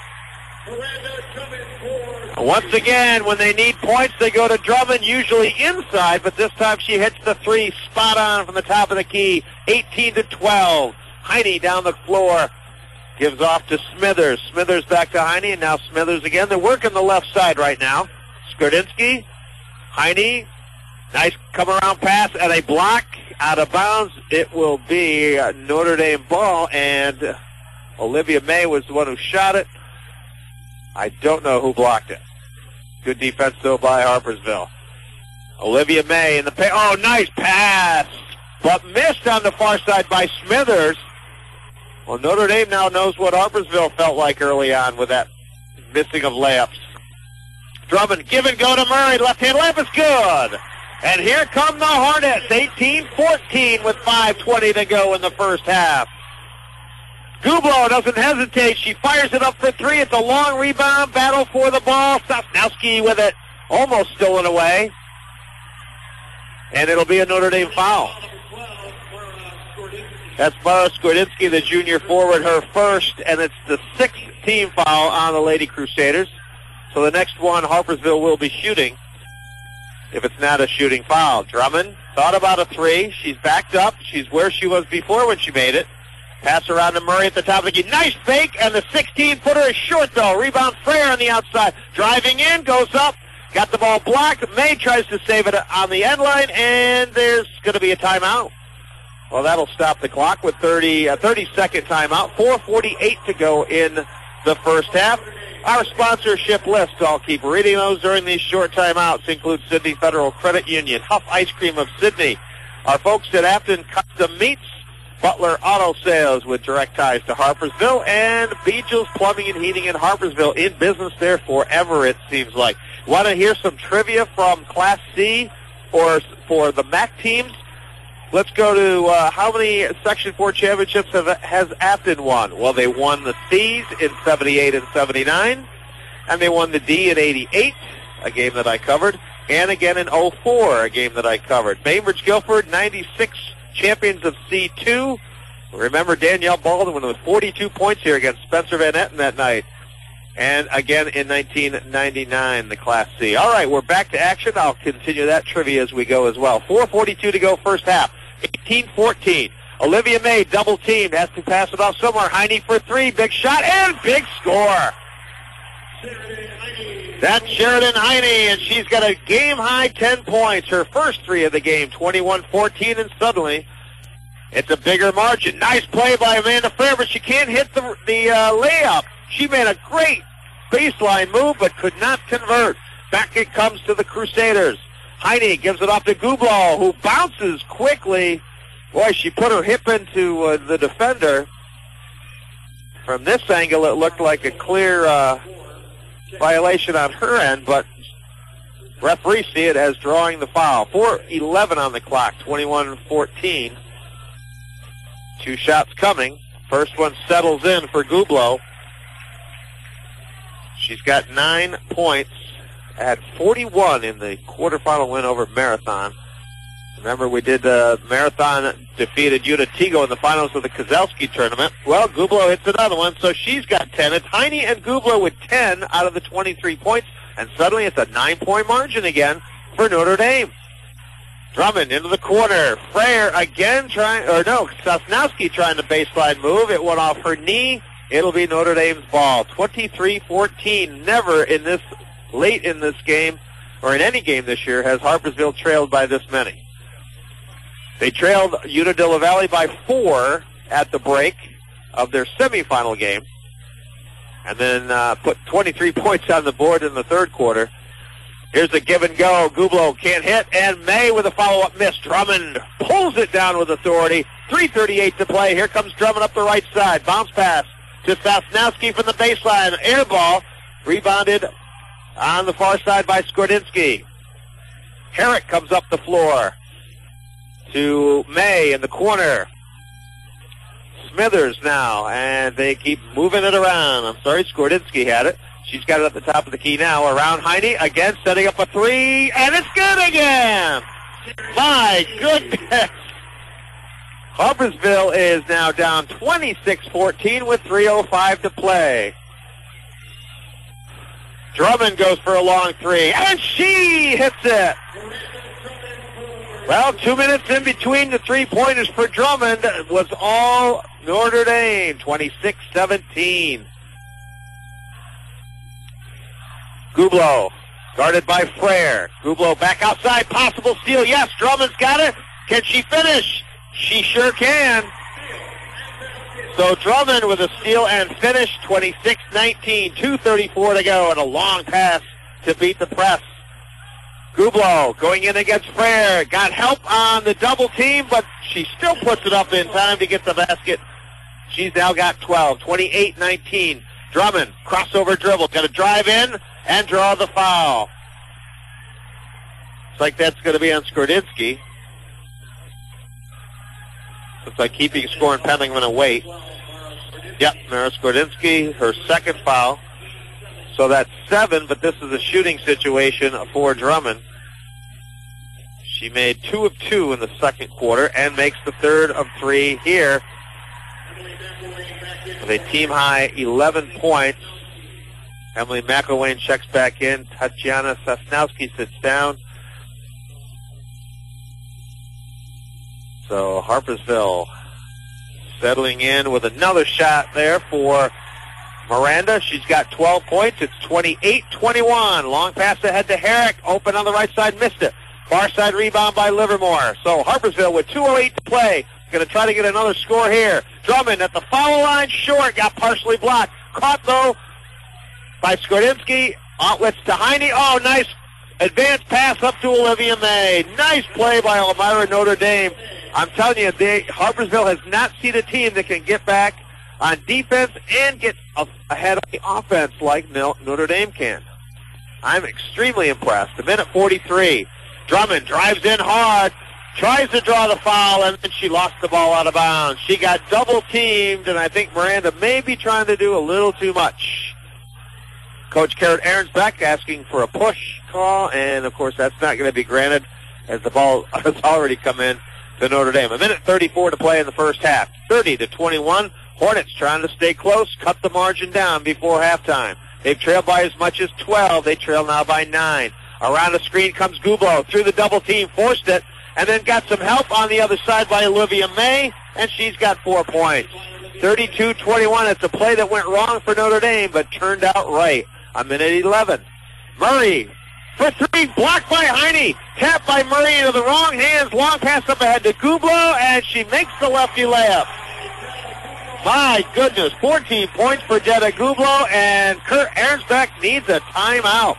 Once again, when they need points, they go to Drummond, usually inside, but this time she hits the 3 spot on from the top of the key, 18-12. Heine down the floor, gives off to Smithers. Smithers back to Heine, and now Smithers again. They're working the left side right now. Skordinski, Heine, nice come-around pass, and a block out of bounds. It will be a Notre Dame ball, and Olivia May was the one who shot it. I don't know who blocked it. Good defense, though, by Harpersville. Olivia May in the pay. Oh, nice pass, but missed on the far side by Smithers. Well, Notre Dame now knows what Harpersville felt like early on with that missing of layups. Drummond, give and go to Murray. Left-hand layup is good. And here come the Hornets, 18-14 with 5:20 to go in the first half. Gublo doesn't hesitate. She fires it up for 3. It's a long rebound. Battle for the ball. Sosnowski with it. Almost stolen away. And it'll be a Notre Dame foul. That's Mara Skordinski, the junior forward, her first, and it's the 6th team foul on the Lady Crusaders. So the next one, Harpersville will be shooting if it's not a shooting foul. Drummond thought about a 3. She's backed up. She's where she was before when she made it. Pass around to Murray at the top of the key. Nice fake, and the 16-footer is short, though. Rebound Frere on the outside. Driving in, goes up. Got the ball blocked. May tries to save it on the end line, and there's going to be a timeout. Well, that'll stop the clock with 30-second timeout. 4:48 to go in the first half. Our sponsorship list, I'll keep reading those during these short timeouts, include Sydney Federal Credit Union, Huff Ice Cream of Sydney, our folks at Afton Custom Meats, Butler Auto Sales with direct ties to Harpersville, and Beagel's Plumbing and Heating in Harpersville, in business there forever, it seems like. Want to hear some trivia from Class C or for the MAC teams? Let's go to how many Section 4 championships has Afton won? Well, they won the C's in 78 and 79, and they won the D in 88, a game that I covered, and again in 04, a game that I covered. Bainbridge Guilford, 96 champions of C2. Remember Danielle Baldwin with 42 points here against Spencer Van Etten that night. And again in 1999, the Class C. All right, we're back to action. I'll continue that trivia as we go as well. 4:42 to go first half. 18-14. Olivia May double teamed. Has to pass it off somewhere. Heine for 3. Big shot and big score. That's Sheridan Heine, and she's got a game-high 10 points. Her first 3 of the game, 21-14, and suddenly it's a bigger margin. Nice play by Amanda Frere, but she can't hit the layup. She made a great baseline move, but could not convert. Back it comes to the Crusaders. Heine gives it off to Gublo, who bounces quickly. Boy, she put her hip into the defender. From this angle, it looked like a clear violation on her end, but referees see it as drawing the foul. 4:11 on the clock, 21-14. 2 shots coming. First one settles in for Gublo. She's got 9 points. Had 41 in the quarterfinal win over Marathon. Remember, we did Marathon defeated Unitigo in the finals of the Kozlowski tournament. Well, Gublo hits another one, so she's got 10. It's Heine and Gublo with 10 out of the 23 points, and suddenly it's a 9-point margin again for Notre Dame. Drummond into the corner. Frere again Sosnowski trying to baseline move. It went off her knee. It'll be Notre Dame's ball. 23-14. Never in this late in this game, or in any game this year, has Harpersville trailed by this many. They trailed Unadilla Valley by 4 at the break of their semifinal game, and then put 23 points on the board in the third quarter. Here's a give and go. Gublo can't hit, and May with a follow-up miss. Drummond pulls it down with authority. 3:38 to play. Here comes Drummond up the right side. Bounce pass to Sosnowski from the baseline. Air ball. Rebounded on the far side by Skordinski. Herrick comes up the floor. to May in the corner. Smithers now, and they keep moving it around. I'm sorry, Skordinski had it. She's got it at the top of the key now. Around Heine, again setting up a three, and it's good again! My goodness! Harpersville is now down 26-14 with 3:05 to play. Drummond goes for a long three, and she hits it! Well, 2 minutes in between the three-pointers for Drummond was all Notre Dame, 26-17. Goubleau, guarded by Frere. Goubleau back outside, possible steal. Yes, Drummond's got it. Can she finish? She sure can. So Drummond with a steal and finish, 26-19, 2:34 to go, and a long pass to beat the press. Goubleau going in against Frere. Got help on the double team, but she still puts it up in time to get the basket. She's now got 12, 28-19. Drummond, crossover dribble, going to drive in and draw the foul. Looks like that's going to be on Skordinski. Looks like keeping score and pending, I'm going to wait. Yep, Mara Skordinski, her second foul. So that's 7, but this is a shooting situation for Drummond. She made 2 of 2 in the second quarter and makes the third of 3 here with a team-high 11 points. Emily McElwain checks back in. Tatiana Sosnowski sits down. So Harpersville settling in with another shot there for Miranda. She's got 12 points. It's 28-21. Long pass ahead to Herrick. Open on the right side. Missed it. Far side rebound by Livermore. So Harpersville with 2:08 to play. Going to try to get another score here. Drummond at the foul line. Short. Got partially blocked. Caught, though, by Skordinski. Outlets to Heine. Oh, nice advanced pass up to Olivia May. Nice play by Elmira Notre Dame. I'm telling you, Harpersville has not seen a team that can get back on defense and get ahead of the offense like Notre Dame can. I'm extremely impressed. A minute 43. Drummond drives in hard, tries to draw the foul, and then she lost the ball out of bounds. She got double-teamed, and I think Miranda may be trying to do a little too much. Coach Garrett Ahrensbeck asking for a push call, and, of course, that's not going to be granted as the ball has already come in to Notre Dame. A minute 34 to play in the first half. 30-21. Hornets trying to stay close, cut the margin down before halftime. They've trailed by as much as 12. They trail now by 9. Around the screen comes Goubleau through the double team, forced it, and then got some help on the other side by Olivia May, and she's got 4 points. 32-21. It's a play that went wrong for Notre Dame, but turned out right. A minute 11. Murray for 3, blocked by Heine. Tapped by Murray into the wrong hands. Long pass up ahead to Goubleau, and she makes the lefty layup. My goodness, 14 points for Jetta Goubleau, and Kurt Ahrensbeck needs a timeout.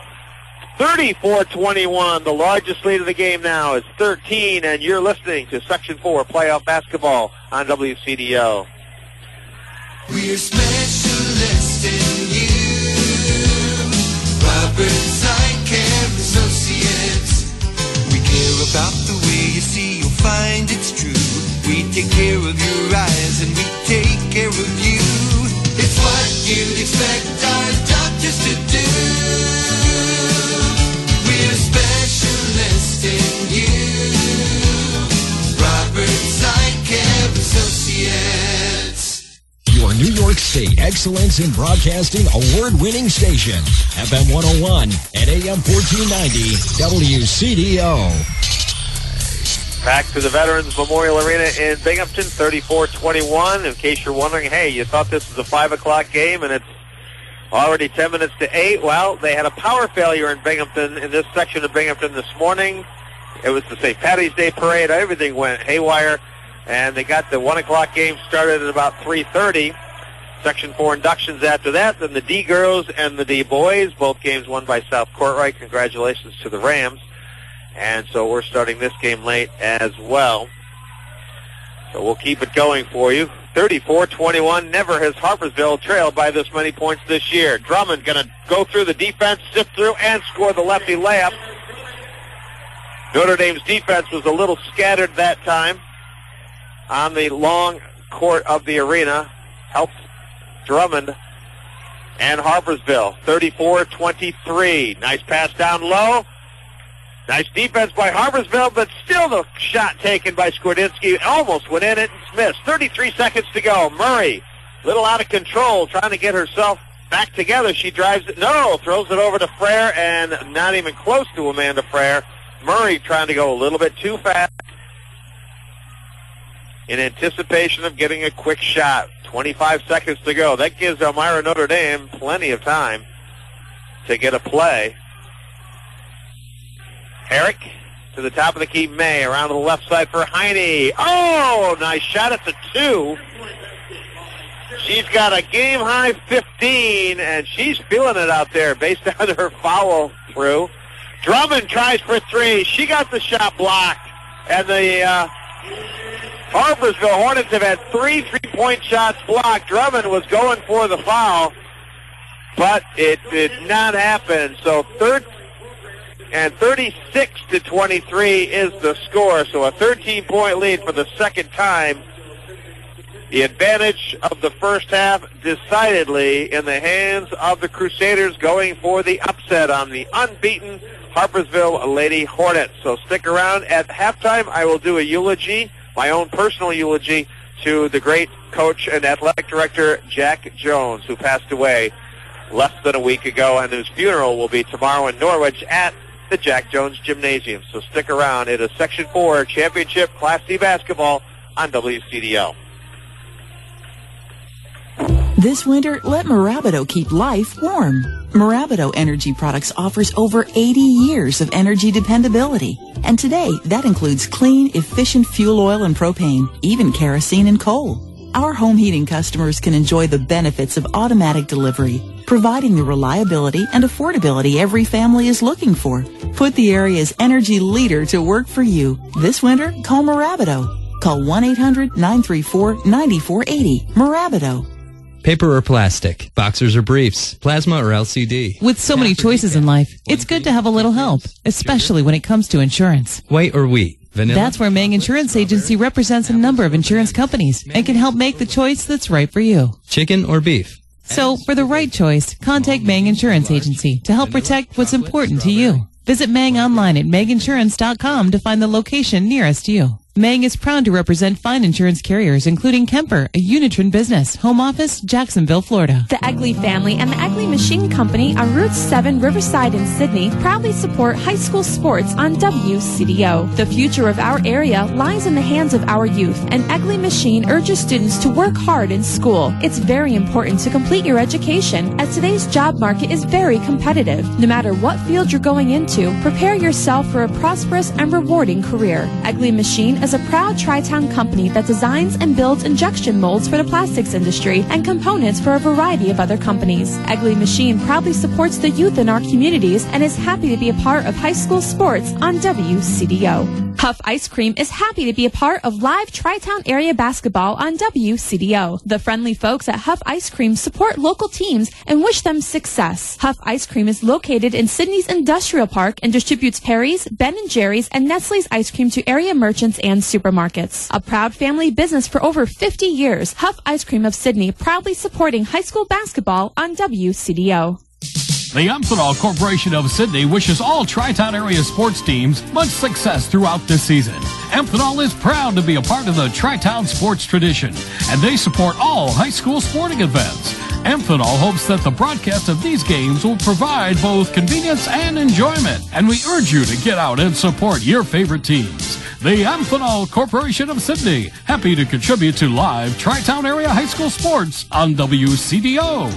34-21. The largest lead of the game now is 13, and you're listening to Section 4 Playoff Basketball on WCDO. We're specialists in you, Roberts Eye Care Associates. We care about the way you see, you'll find it's true. We take care of your eyes and we take care of you. It's what you'd expect our doctors to do. We're specialists in you, Roberts Eye Care Associates. Your New York State Excellence in Broadcasting award-winning station, FM 101 and AM 1490 WCDO. Back to the Veterans Memorial Arena in Binghamton, 34-21. In case you're wondering, hey, you thought this was a 5 o'clock game and it's already 10 minutes to 8. Well, they had a power failure in Binghamton, in this section of Binghamton this morning. It was the St. Patty's Day parade. Everything went haywire, and they got the 1 o'clock game started at about 3:30. Section 4 inductions after that. Then the D girls and the D boys, both games won by South Courtright. Congratulations to the Rams. And so we're starting this game late as well. So we'll keep it going for you. 34-21. Never has Harpersville trailed by this many points this year. Drummond going to go through the defense, sift through, and score the lefty layup. Notre Dame's defense was a little scattered that time on the long court of the arena. Helped Drummond and Harpersville. 34-23. Nice pass down low. Nice defense by Harpersville, but still the shot taken by Skwardinsky. Almost went in it and missed. 33 seconds to go. Murray, little out of control, trying to get herself back together. She drives it. No, throws it over to Frere, and not even close to Amanda Frere. Murray trying to go a little bit too fast in anticipation of getting a quick shot. 25 seconds to go. That gives Elmira Notre Dame plenty of time to get a play. Herrick to the top of the key. May around to the left side for Heine. Oh, nice shot at the 2. She's got a game-high 15, and she's feeling it out there based on her follow through. Drummond tries for 3. She got the shot blocked, and the Harpersville Hornets have had 3 3-point shots blocked. Drummond was going for the foul, but it did not happen. So 36-23 is the score. So a 13-point lead for the second time. The advantage of the first half decidedly in the hands of the Crusaders, going for the upset on the unbeaten Harpersville Lady Hornets. So stick around. At halftime, I will do a eulogy, my own personal eulogy, to the great coach and athletic director Jack Jones, who passed away less than a week ago, and whose funeral will be tomorrow in Norwich at the Jack Jones Gymnasium. So stick around. It is Section 4 Championship Class C basketball on WCDO. This winter, let Marabido keep life warm. Marabido Energy Products offers over 80 years of energy dependability. And today, that includes clean, efficient fuel oil and propane, even kerosene and coal. Our home heating customers can enjoy the benefits of automatic delivery, providing the reliability and affordability every family is looking for. Put the area's energy leader to work for you. This winter, call Marabido. Call 1-800-934-9480. Marabido. Paper or plastic, boxers or briefs, plasma or LCD. With so many choices in life, it's good to have a little help, especially when it comes to insurance. White or wheat, vanilla. That's where Mang Insurance Agency represents a number of insurance companies and can help make the choice that's right for you. Chicken or beef. So, for the right choice, contact Mang Insurance Agency to help protect what's important to you. Visit Mang online at manginsurance.com to find the location nearest you. Mang is proud to represent fine insurance carriers, including Kemper, a Unitron business, home office, Jacksonville, Florida. The Egley family and the Egley Machine Company on Route 7, Riverside in Sydney proudly support high school sports on WCDO. The future of our area lies in the hands of our youth, and Egley Machine urges students to work hard in school. It's very important to complete your education, as today's job market is very competitive. No matter what field you're going into, prepare yourself for a prosperous and rewarding career. Egley Machine is a proud Tri-Town company that designs and builds injection molds for the plastics industry and components for a variety of other companies. Egley Machine proudly supports the youth in our communities and is happy to be a part of high school sports on WCDO. Huff Ice Cream is happy to be a part of live Tri-Town area basketball on WCDO. The friendly folks at Huff Ice Cream support local teams and wish them success. Huff Ice Cream is located in Sydney's Industrial Park and distributes Perry's, Ben & Jerry's, and Nestle's ice cream to area merchants and supermarkets. A proud family business for over 50 years, Huff Ice Cream of Sydney proudly supporting high school basketball on WCDO. The Amphenol Corporation of Sydney wishes all Tri-Town area sports teams much success throughout this season. Amphenol is proud to be a part of the Tri-Town sports tradition, and they support all high school sporting events. Amphenol hopes that the broadcast of these games will provide both convenience and enjoyment, and we urge you to get out and support your favorite teams. The Amphenol Corporation of Sydney, happy to contribute to live Tri-Town area high school sports on WCDO.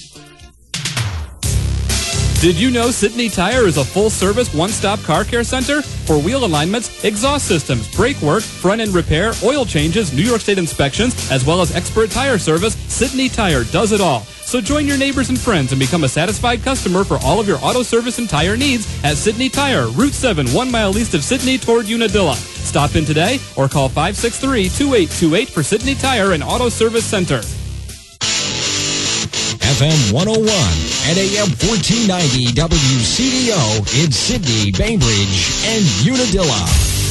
Did you know Sydney Tire is a full-service, one-stop car care center? For wheel alignments, exhaust systems, brake work, front-end repair, oil changes, New York State inspections, as well as expert tire service, Sydney Tire does it all. So join your neighbors and friends and become a satisfied customer for all of your auto service and tire needs at Sydney Tire, Route 7, 1 mile east of Sydney toward Unadilla. Stop in today or call 563-2828 for Sydney Tire and Auto Service Center. FM 101 and AM 1490 WCDO in Sydney, Bainbridge, and Unadilla.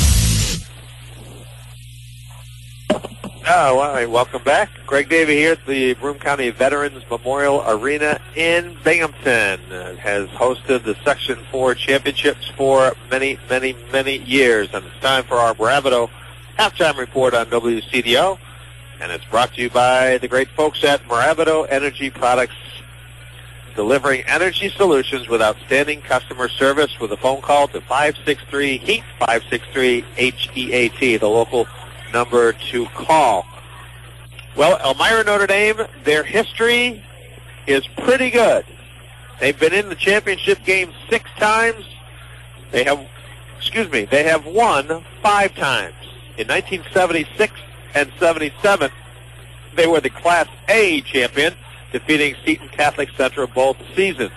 All right, welcome back. Greg Davey here at the Broome County Veterans Memorial Arena in Binghamton. Has hosted the Section 4 championships for many, many, many years. And it's time for our Bravado halftime report on WCDO. And it's brought to you by the great folks at Bravado Energy Products, delivering energy solutions with outstanding customer service with a phone call to 563-HEAT, 563-HEAT, the local number to call. Well, Elmira Notre Dame, their history is pretty good. They've been in the championship game 6 times. They have won 5 times. In 1976 and 77, they were the Class A champion, defeating Seton Catholic Central both seasons.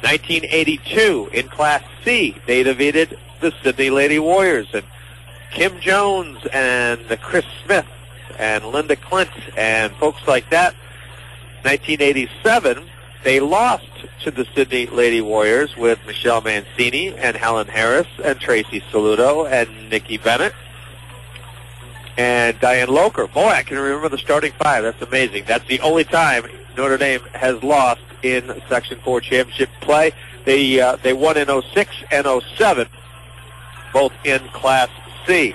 1982, in Class C, they defeated the Sydney Lady Warriors, and Kim Jones and Chris Smith and Linda Clint and folks like that. 1987, they lost to the Sydney Lady Warriors with Michelle Mancini and Helen Harris and Tracy Saludo and Nikki Bennett and Diane Locher. Boy, I can remember the starting 5. That's amazing. That's the only time Notre Dame has lost in Section 4 championship play. They won in 06 and 07, both in Class C.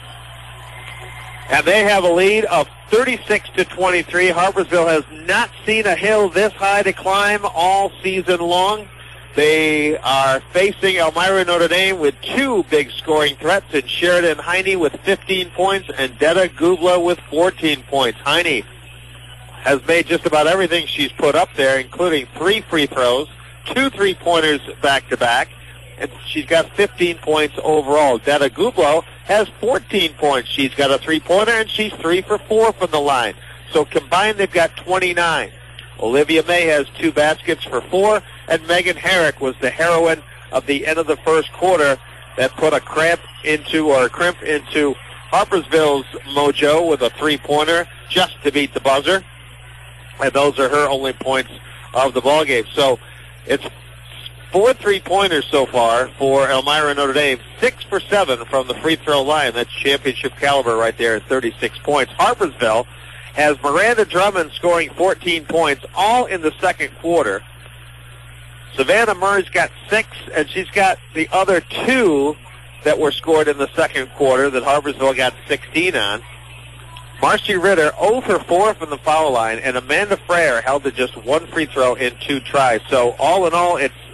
And they have a lead of 36-23. Harpersville has not seen a hill this high to climb all season long. They are facing Elmira Notre Dame with 2 big scoring threats in Sheridan Heine with 15 points and Detta Gubla with 14 points. Heine has made just about everything she's put up there, including 3 free throws, 2 3-pointers back-to-back, and she's got 15 points overall. Detta Gublo has 14 points. She's got a 3-pointer, and she's 3 for 4 from the line. So combined, they've got 29. Olivia May has 2 baskets for 4, and Megan Herrick was the heroine of the end of the first quarter that put a crimp into Harpersville's mojo with a 3-pointer just to beat the buzzer. And those are her only points of the ballgame. So it's 4 3-pointers so far for Elmira Notre Dame, 6 for 7 from the free throw line. That's championship caliber right there at 36 points. Harpersville has Miranda Drummond scoring 14 points, all in the second quarter. Savannah Murray's got 6, and she's got the other 2 that were scored in the second quarter that Harpersville got 16 on. Marcy Ritter 0 for 4 from the foul line, and Amanda Frere held to just 1 free throw in 2 tries. So all in all, it's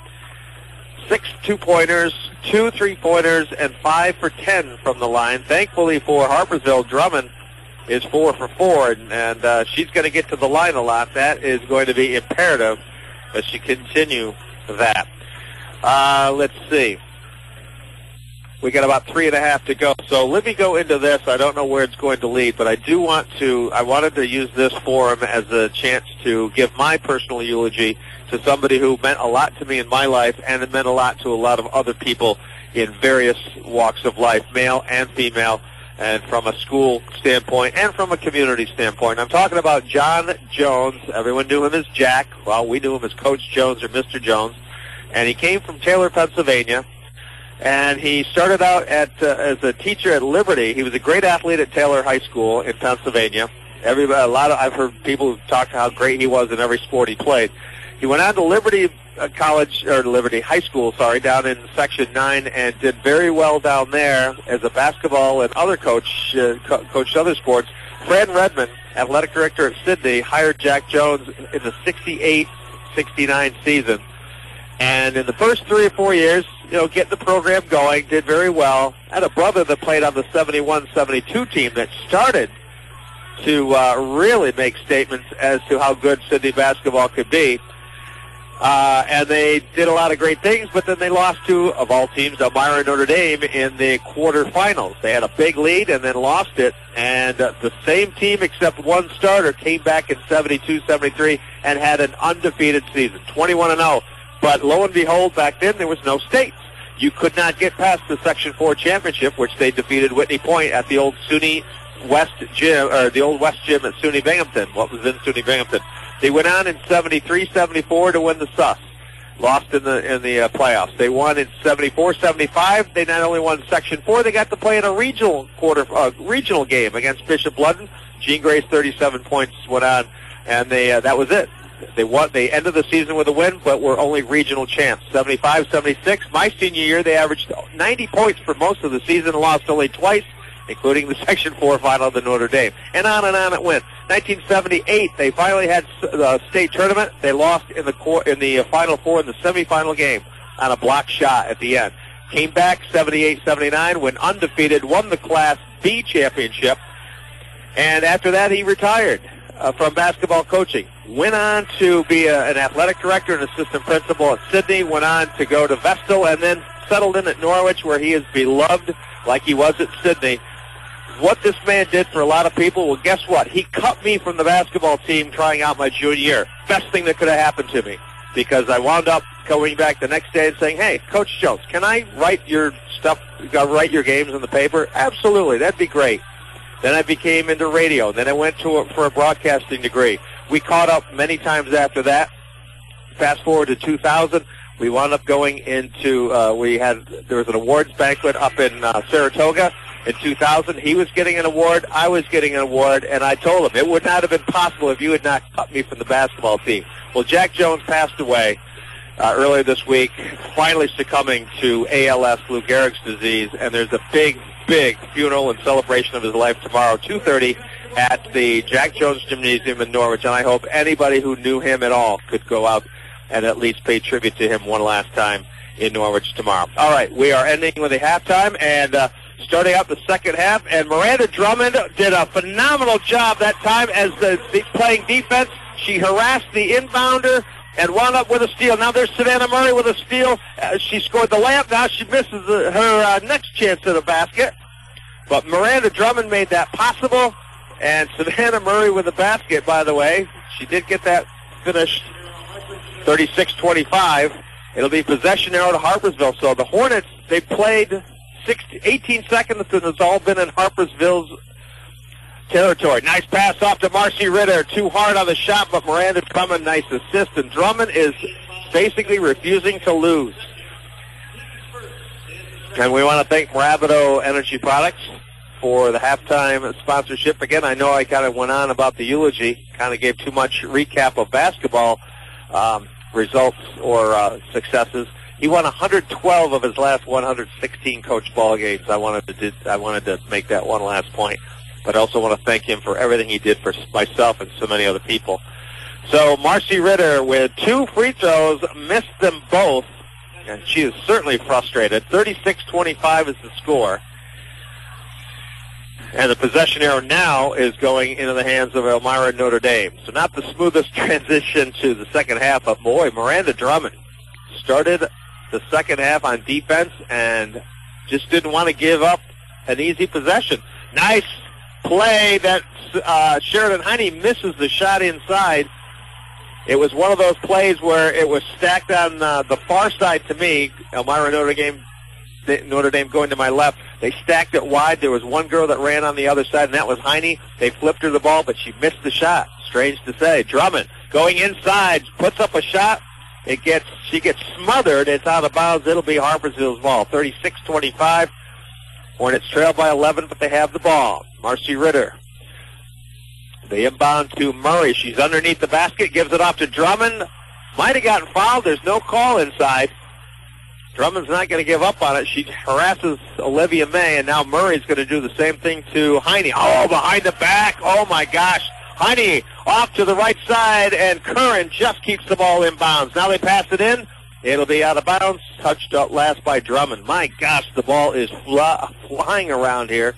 6 2-pointers, 2 3-pointers, and 5 for 10 from the line. Thankfully for Harpersville, Drummond is 4 for 4, and she's going to get to the line a lot. That is going to be imperative as she continue that. Let's see. We got about 3.5 to go. So let me go into this. I don't know where it's going to lead, but I wanted to use this forum as a chance to give my personal eulogy to somebody who meant a lot to me in my life, and it meant a lot to a lot of other people in various walks of life, male and female, and from a school standpoint and from a community standpoint. I'm talking about John Jones. Everyone knew him as Jack. Well, we knew him as Coach Jones or Mr. Jones. And he came from Taylor, Pennsylvania. And he started out as a teacher at Liberty. He was a great athlete at Taylor High School in Pennsylvania. I've heard people talk how great he was in every sport he played. He went on to Liberty High School, down in Section 9, and did very well down there as a basketball and other coached other sports. Fran Redmond, athletic director at Sydney, hired Jack Jones in the 68-69 season. And in the first 3 or 4 years, getting the program going, did very well. I had a brother that played on the 71-72 team that started to really make statements as to how good Sydney basketball could be. And they did a lot of great things, but then they lost to, of all teams, Elmira Notre Dame in the quarterfinals. They had a big lead and then lost it. And the same team except one starter came back in 72-73 and had an undefeated season, 21-0. But lo and behold, back then there was no states. You could not get past the Section 4 championship, which they defeated Whitney Point at the old SUNY West Gym, or the old West Gym at SUNY Binghamton. What was in SUNY Binghamton? They went on in 73-74 to win the SUS. Lost in the playoffs. They won in 74-75. They not only won Section 4, they got to play in a regional game against Bishop Ludden. Jean Gray's 37 points went on, and that was it. They won. They ended the season with a win, but were only regional champs. 75-76. My senior year, they averaged 90 points for most of the season and lost only twice, including the Section 4 final of the Notre Dame. And on it went. 1978, they finally had the state tournament. They lost in the Final Four in the semifinal game on a block shot at the end. Came back 78-79, went undefeated, won the Class B championship, and after that he retired from basketball coaching. Went on to be an athletic director and assistant principal at Sydney, went on to go to Vestal, and then settled in at Norwich, where he is beloved like he was at Sydney. What this man did for a lot of people, well, guess what? He cut me from the basketball team trying out my junior year. Best thing that could have happened to me, because I wound up going back the next day and saying, hey, Coach Jones, can I write your stuff, write your games in the paper? Absolutely, that'd be great. Then I became into radio. Then I went for a broadcasting degree. We caught up many times after that. Fast forward to 2000. We wound up going into, there was an awards banquet up in Saratoga in 2000. He was getting an award, I was getting an award, and I told him it would not have been possible if you had not cut me from the basketball team. Well, Jack Jones passed away earlier this week, finally succumbing to ALS, Lou Gehrig's disease, and there's a big funeral and celebration of his life tomorrow, 2:30, at the Jack Jones Gymnasium in Norwich, and I hope anybody who knew him at all could go out and at least pay tribute to him one last time in Norwich tomorrow. All right, we are ending with a halftime and starting out the second half, and Miranda Drummond did a phenomenal job that time as playing defense. She harassed the inbounder and wound up with a steal. Now there's Savannah Murray with a steal. She scored the layup. Now she misses her next chance at a basket. But Miranda Drummond made that possible, and Savannah Murray with the basket, by the way. She did get that finished 36-25. It'll be possession arrow to Harpersville. So the Hornets, they played 18 seconds, and it's all been in Harpersville's territory. Nice pass off to Marcy Ritter. Too hard on the shot, but Miranda Drummond, nice assist. And Drummond is basically refusing to lose. And we want to thank Rabideau Energy Products for the halftime sponsorship. Again, I know I kind of went on about the eulogy, kind of gave too much recap of basketball results or successes. He won 112 of his last 116 coach ball games. I wanted to make that one last point, but I also want to thank him for everything he did for myself and so many other people. So Marcy Ritter with 2 free throws, missed them both, and she is certainly frustrated. 36-25 is the score. And the possession arrow now is going into the hands of Elmira Notre Dame. So not the smoothest transition to the second half, but boy, Miranda Drummond started the second half on defense and just didn't want to give up an easy possession. Nice play that Sheridan Heine misses the shot inside. It was one of those plays where it was stacked on the far side to me. Elmira Notre Dame going to my left. They stacked it wide. There was one girl that ran on the other side, and that was Heine. They flipped her the ball, but she missed the shot. Strange to say. Drummond going inside, puts up a shot. She gets smothered. It's out of bounds. It'll be Harpersville's ball. 36-25. Hornets trail by 11, but they have the ball. Marcy Ritter. They inbound to Murray. She's underneath the basket, gives it off to Drummond. Might have gotten fouled. There's no call inside. Drummond's not going to give up on it. She harasses Olivia May, and now Murray's going to do the same thing to Heine. Oh, behind the back. Oh, my gosh. Heine off to the right side, and Curran just keeps the ball in bounds. Now they pass it in. It'll be out of bounds. Touched up last by Drummond. My gosh, the ball is flying around here.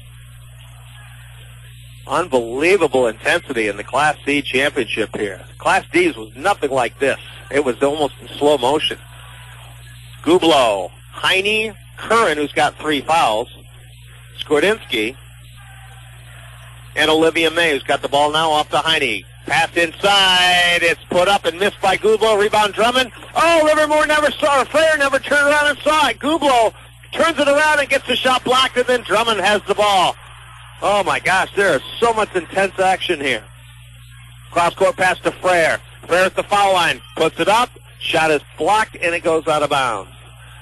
Unbelievable intensity in the Class C championship here. Class D's was nothing like this. It was almost in slow motion. Gublo, Heine, Curran, who's got 3 fouls, Skordinski, and Olivia May, who's got the ball now off to Heine. Pass inside. It's put up and missed by Gublo. Rebound Drummond. Oh, Livermore never saw it. Flair never turned around and saw it. Gublo turns it around and gets the shot blocked, and then Drummond has the ball. Oh, my gosh, there is so much intense action here. Cross-court pass to Frere. Frere at the foul line. Puts it up. Shot is blocked, and it goes out of bounds.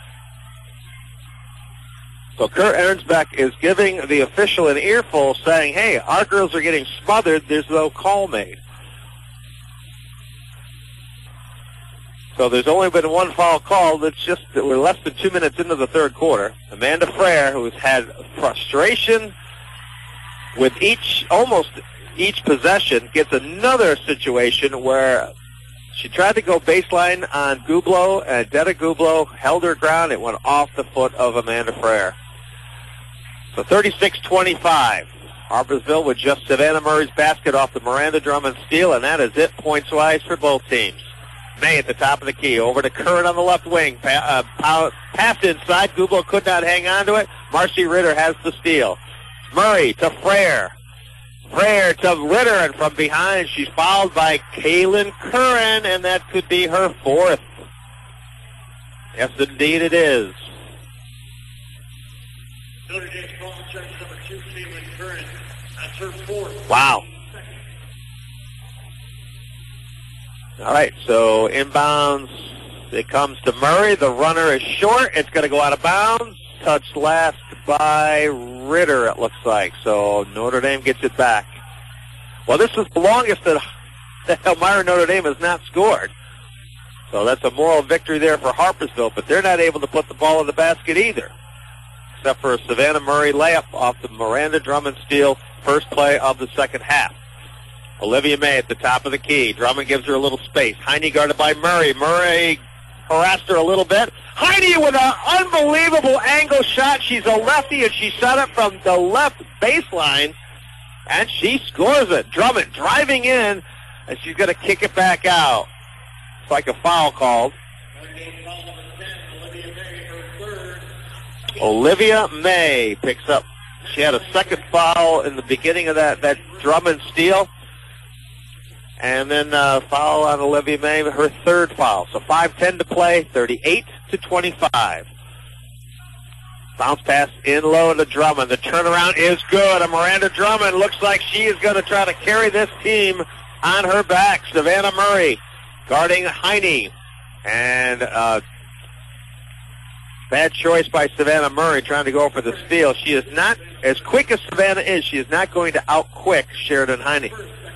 So Kurt Ernstbeck is giving the official an earful saying, hey, our girls are getting smothered. There's no call made. So there's only been one foul called. It's just that we're less than 2 minutes into the third quarter. Amanda Frere, who's had frustration with almost each possession, gets another situation where she tried to go baseline on Gublo, and Detta Gublo held her ground. It went off the foot of Amanda Frere. So 36-25. Harpersville with just Savannah Murray's basket off the Miranda Drummond steal, and that is it points-wise for both teams. May at the top of the key. Over to Curran on the left wing. Pass inside. Gublo could not hang on to it. Marcy Ritter has the steal. Murray to Frere. Frere to Ritter, and from behind she's fouled by Kaylin Curran, and that could be her fourth. Yes, indeed it is. Notre Dame ball charge number 2, Kaylin Curran. That's her fourth. Wow. All right, so inbounds, it comes to Murray. The runner is short. It's going to go out of bounds. Touched last by Ritter, it looks like. So Notre Dame gets it back. Well, this is the longest that Elmira Notre Dame has not scored. So that's a moral victory there for Harpersville, but they're not able to put the ball in the basket either, except for a Savannah Murray layup off the Miranda Drummond steal, first play of the second half. Olivia May at the top of the key. Drummond gives her a little space. Heine guarded by Murray. Murray harassed her a little bit. Heine with an unbelievable angle shot. She's a lefty, and she shot it from the left baseline, and she scores it. Drummond driving in, and she's going to kick it back out. It's like a foul called. Olivia May picks up. She had a second foul in the beginning of that Drummond steal. And then foul on Olivia May, her third foul. So 5:10 to play, 38-25. Bounce pass in low to Drummond. The turnaround is good. And Miranda Drummond looks like she is going to try to carry this team on her back. Savannah Murray guarding Heine. And bad choice by Savannah Murray trying to go for the steal. She is not, as quick as Savannah is, she is not going to out-quick Sheridan Heine.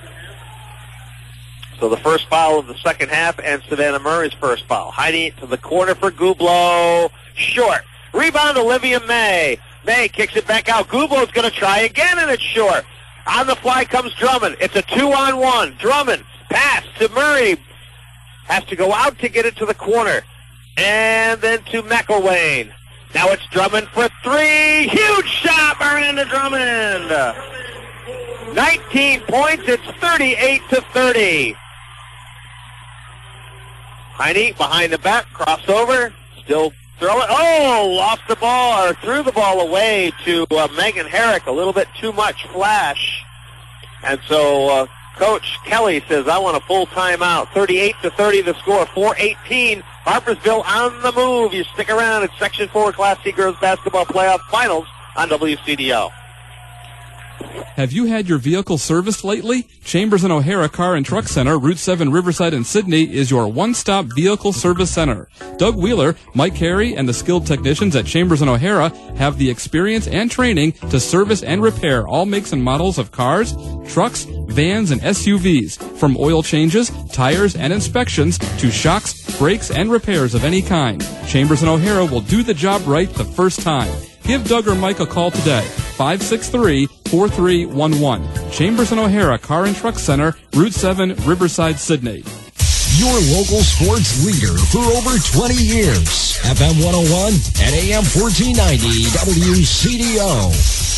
So the first foul of the second half, and Savannah Murray's first foul. Heine to the corner for Gublo. Short. Rebound, Olivia May. May kicks it back out. Gublo's going to try again, and it's short. On the fly comes Drummond. It's a 2-on-1. Drummond, pass to Murray. Has to go out to get it to the corner. And then to McElwain. Now it's Drummond for three. Huge shot, Miranda Drummond. 19 points. It's 38-30. Heine behind the back, crossover, still throw it. Oh, lost the ball, or threw the ball away to Megan Herrick. A little bit too much flash. And so Coach Kelly says, I want a full timeout. 38-30 the score, 4:18. Harpersville on the move. You stick around. It's Section 4 Class C Girls Basketball Playoff Finals on WCDO. Have you had your vehicle serviced lately? Chambers and O'Hara Car and Truck Center, Route 7 Riverside and Sydney, is your one-stop vehicle service center. Doug Wheeler, Mike Carey, and the skilled technicians at Chambers and O'Hara have the experience and training to service and repair all makes and models of cars, trucks, vans, and SUVs. From oil changes, tires, and inspections to shocks, brakes, and repairs of any kind. Chambers and O'Hara will do the job right the first time. Give Doug or Mike a call today, 563-4311. Chambers and O'Hara Car and Truck Center, Route 7, Riverside, Sydney. Your local sports leader for over 20 years. FM 101 and AM 1490 WCDO.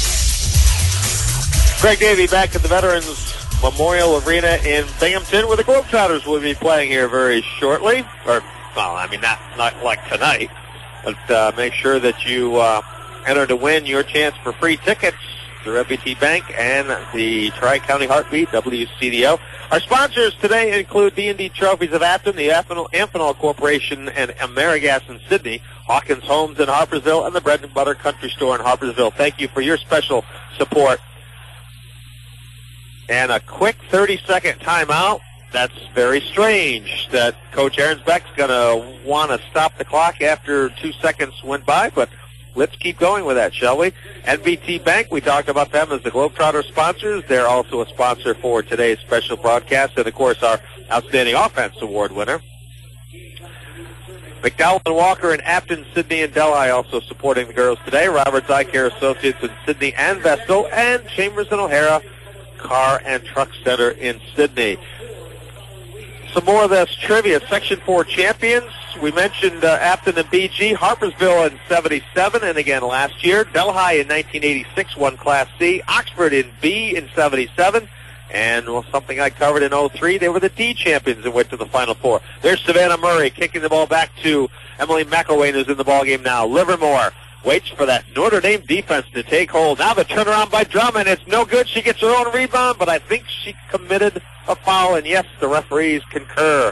Craig Davey back at the Veterans Memorial Arena in Binghamton, where the Globetrotters will be playing here very shortly. Or, well, I mean, not like tonight, but make sure that you enter to win your chance for free tickets through FBT Bank and the Tri-County Heartbeat, WCDO. Our sponsors today include D&D Trophies of Afton, the Amphenol Corporation, and Amerigas in Sydney, Hawkins Homes in Harpersville, and the Bread and Butter Country Store in Harpersville. Thank you for your special support And a quick 30-second timeout. That's very strange that Coach Ahrensbeck's going to want to stop the clock after 2 seconds went by, but let's keep going with that, shall we? NBT Bank, we talked about them as the Globetrotter sponsors. They're also a sponsor for today's special broadcast, and, of course, our Outstanding Offense Award winner. McDowell and Walker in Apton, Sydney, and Delhi also supporting the girls today. Roberts Eye Care Associates in Sydney and Vestal, and Chambers and O'Hara Car and Truck Center in Sydney. Some more of this trivia. Section 4 champions. We mentioned Apton and BG. Harpersville in 77, and again last year. Delhi in 1986 won Class C. Oxford in B in 77. And something I covered in 03, they were the D champions and went to the Final Four. There's Savannah Murray kicking the ball back to Emily McElwain, who's in the ballgame now. Livermore waits for that Notre Dame defense to take hold. Now the turnaround by Drummond. It's no good. She gets her own rebound, but I think she committed a foul, and yes, the referees concur.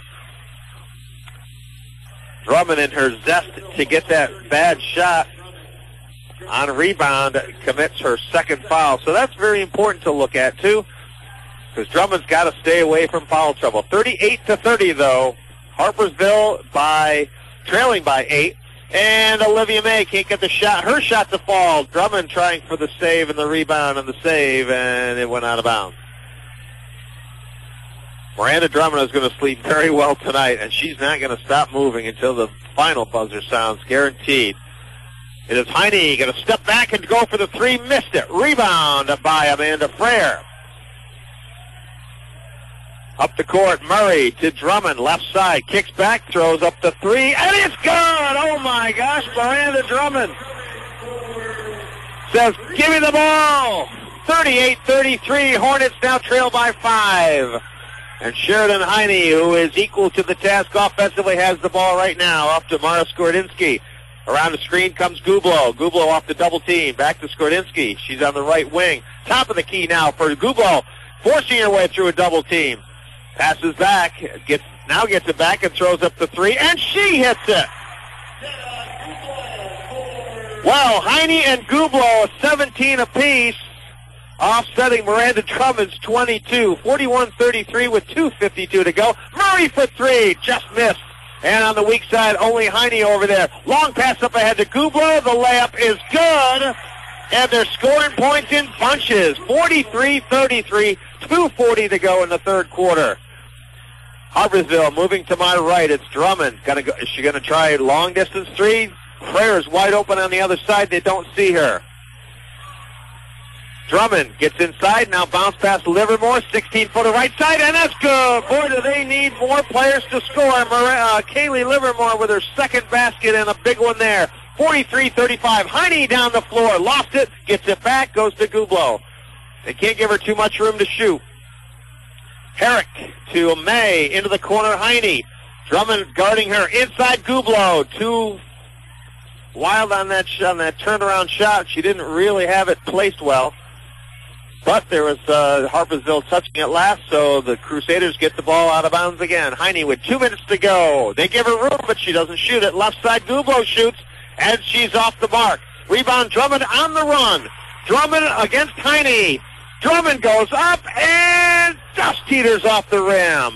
Drummond, in her zest to get that bad shot on rebound, commits her second foul. So that's very important to look at, too, because Drummond's got to stay away from foul trouble. 38-30, though. Harpersville trailing by 8. And Olivia May can't get the shot. Her shot to fall. Drummond trying for the save and the rebound and the save, and it went out of bounds. Miranda Drummond is going to sleep very well tonight, and she's not going to stop moving until the final buzzer sounds, guaranteed. It is Heine going to step back and go for the three. Missed it. Rebound by Amanda Frere. Up the court, Murray to Drummond, left side, kicks back, throws up the three, and it's good! Oh my gosh, Miranda Drummond says, give me the ball! 38-33, Hornets now trail by 5. And Sheridan Heine, who is equal to the task offensively, has the ball right now, up to Mara Skordinski. Around the screen comes Gublo. Gublo off the double team, back to Skordinski. She's on the right wing. Top of the key now for Gublo, forcing her way through a double team. Passes back, gets it back and throws up the three, and she hits it. Well, Heine and Gublo, 17 apiece, offsetting Miranda Drummond's 22. 41-33 with 2:52 to go. Murray for three, just missed. And on the weak side, only Heine over there. Long pass up ahead to Gublo. The layup is good. And they're scoring points in bunches. 43-33, 2:40 to go in the third quarter. Harpersville moving to my right. It's Drummond. Is she going to try a long-distance three? Frere's wide open on the other side. They don't see her. Drummond gets inside. Now bounce past Livermore. 16-footer right side, and that's good. Boy, do they need more players to score. Kaylee Livermore with her second basket and a big one there. 43-35. Heine down the floor. Lost it. Gets it back. Goes to Gublo. They can't give her too much room to shoot. Herrick to May. Into the corner, Heine. Drummond guarding her. Inside Gublo. Too wild on that turnaround shot. She didn't really have it placed well. But there was Harpersville touching it last, so the Crusaders get the ball out of bounds again. Heine with 2 minutes to go. They give her room, but she doesn't shoot it. Left side, Gublo shoots, and she's off the mark. Rebound, Drummond on the run. Drummond against Heine. Drummond goes up and just teeters off the rim.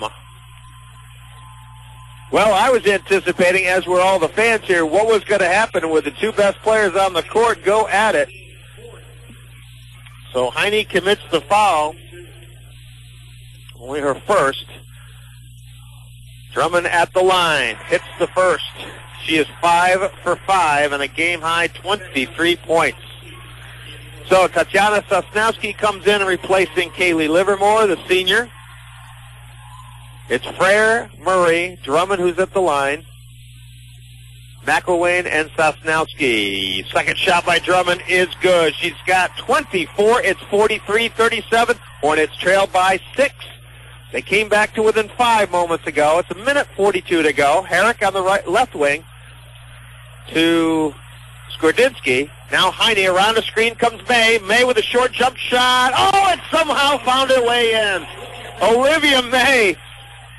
Well, I was anticipating, as were all the fans here, what was going to happen with the two best players on the court go at it. So Heine commits the foul. Only her first. Drummond at the line. Hits the first. She is 5 for 5 and a game-high 23 points. So Tatiana Sosnowski comes in replacing Kaylee Livermore, the senior. It's Frere, Murray, Drummond, who's at the line, McElwain, and Sosnowski. Second shot by Drummond is good. She's got 24. It's 43-37. Hornets trail by 6. They came back to within 5 moments ago. It's 1:42 to go. Herrick on the left wing to Skordinski. Now Heine around the screen comes May. May with a short jump shot. Oh, it somehow found her way in. Olivia May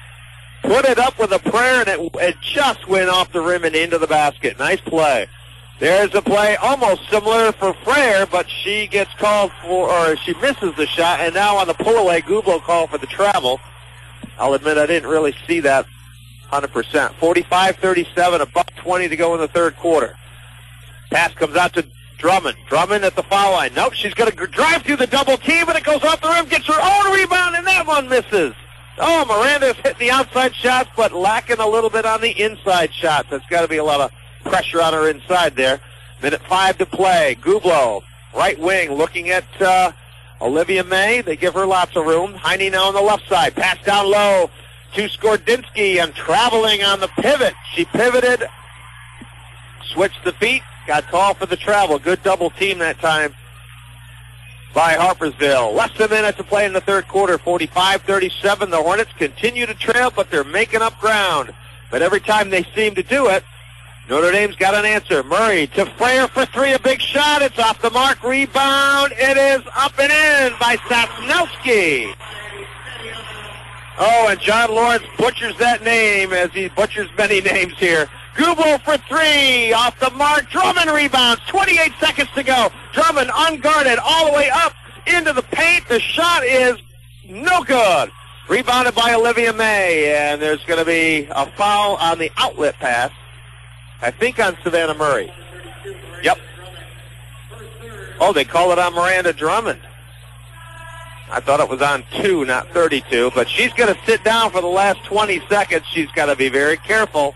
put it up with a prayer, and it just went off the rim and into the basket. Nice play. There's a play almost similar for Frere, but she gets called for, or she misses the shot, and now on the pull-away, Gublo called for the travel. I'll admit I didn't really see that 100%. 45-37, $1:20 to go in the third quarter. Pass comes out to Drummond. Drummond at the foul line. Nope, she's going to drive through the double team, and it goes off the rim, gets her own rebound, and that one misses. Oh, Miranda's hitting the outside shots, but lacking a little bit on the inside shots. There's got to be a lot of pressure on her inside there. 1:05 to play. Gublo, right wing, looking at Olivia May. They give her lots of room. Heine now on the left side. Pass down low to Skordinski, and traveling on the pivot. She pivoted, switched the feet, got called for the travel. Good double team that time by Harpersville. Less than a minute to play in the third quarter. 45-37. The Hornets continue to trail, but they're making up ground. But every time they seem to do it, Notre Dame's got an answer. Murray to Frere for three, a big shot. It's off the mark. Rebound. It is up and in by Sosnowski. Oh, and John Lawrence butchers that name as he butchers many names here. Gublo for three, off the mark. Drummond rebounds. 28 seconds to go. Drummond unguarded all the way up into the paint. The shot is no good. Rebounded by Olivia May, and there's going to be a foul on the outlet pass. I think on Savannah Murray. Yep. Oh, they call it on Miranda Drummond. I thought it was on 2, not 32, but she's going to sit down for the last 20 seconds. She's got to be very careful.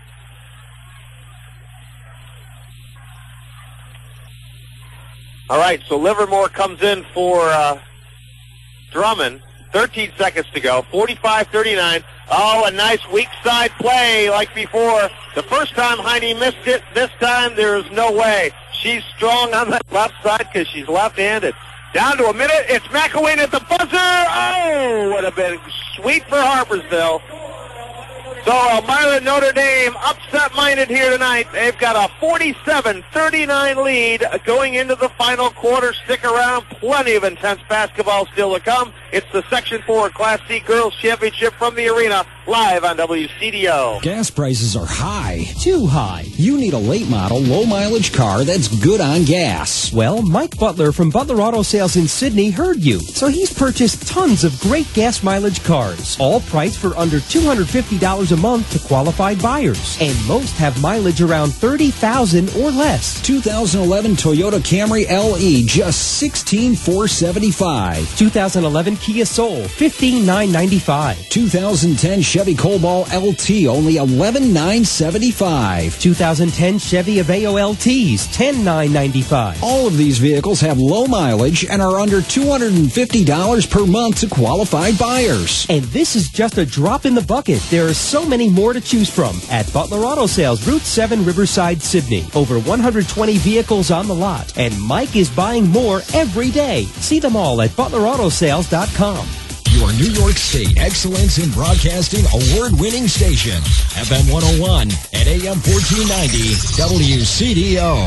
All right, so Livermore comes in for Drummond. 13 seconds to go. 45-39. Oh, a nice weak side play like before. The first time Heine missed it. This time there's no way. She's strong on that left side because she's left-handed. Down to a minute. It's McElwain at the buzzer. Oh, would have been sweet for Harpersville. So Elmira Notre Dame upset-minded here tonight. They've got a 47-39 lead going into the final quarter. Stick around. Plenty of intense basketball still to come. It's the Section 4 Class C Girls Championship from the arena, live on WCDO. Gas prices are high. Too high. You need a late model, low mileage car that's good on gas. Well, Mike Butler from Butler Auto Sales in Sydney heard you, so he's purchased tons of great gas mileage cars, all priced for under $250 a month to qualified buyers. And most have mileage around 30,000 or less. 2011 Toyota Camry LE, just $16,475. 2011 Kia Soul, $15,995. 2010 Chevy Cobalt LT, only $11,975. 2010 Chevy Aveo LTs, $10,995. All of these vehicles have low mileage and are under $250 per month to qualified buyers. And this is just a drop in the bucket. There are so many more to choose from at Butler Auto Sales, Route 7, Riverside, Sydney. Over 120 vehicles on the lot, and Mike is buying more every day. See them all at ButlerAutoSales.com. Your New York State Excellence in Broadcasting award-winning station, FM 101 and AM 1490 WCDO.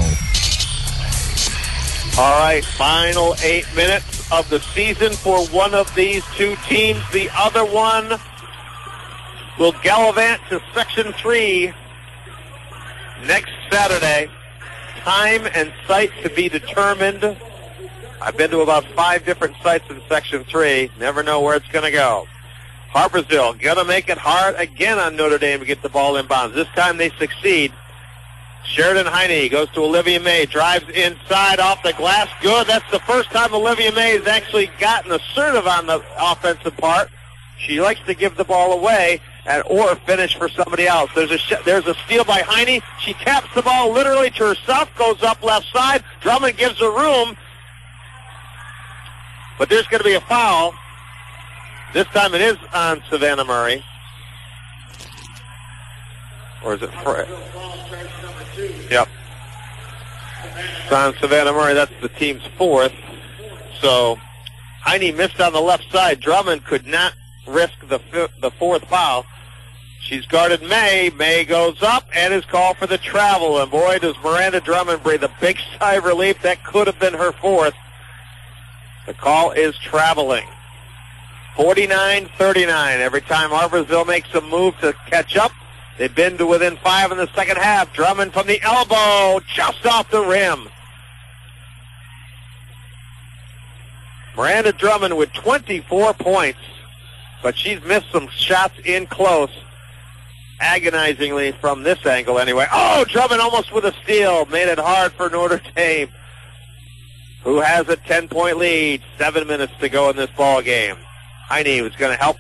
All right, final 8 minutes of the season for one of these two teams. The other one will gallivant to Section 3 next Saturday. Time and site to be determined. I've been to about 5 different sites in Section 3. Never know where it's going to go. Harpersville going to make it hard again on Notre Dame to get the ball in bounds. This time they succeed. Sheridan Heine goes to Olivia May, drives inside off the glass. Good. That's the first time Olivia May has actually gotten assertive on the offensive part. She likes to give the ball away or finish for somebody else. There's a steal by Heine. She taps the ball literally to herself, goes up left side. Drummond gives her room. But there's going to be a foul. This time it is on Savannah Murray. Or is it Frere? Yep. It's on Savannah Murray. That's the team's 4th. So Heine missed on the left side. Drummond could not risk the 4th foul. She's guarded May. May goes up and is called for the travel. And boy, does Miranda Drummond breathe a big sigh of relief. That could have been her 4th. The call is traveling. 49-39. Every time Harpersville makes a move to catch up, They've been to within 5 in the second half. Drummond from the elbow, just off the rim. Miranda Drummond with 24 points, but she's missed some shots in close, agonizingly from this angle anyway. Oh, Drummond almost with a steal. Made it hard for Notre Dame, who has a 10-point lead. 7 minutes to go in this ball game. Heine was going to help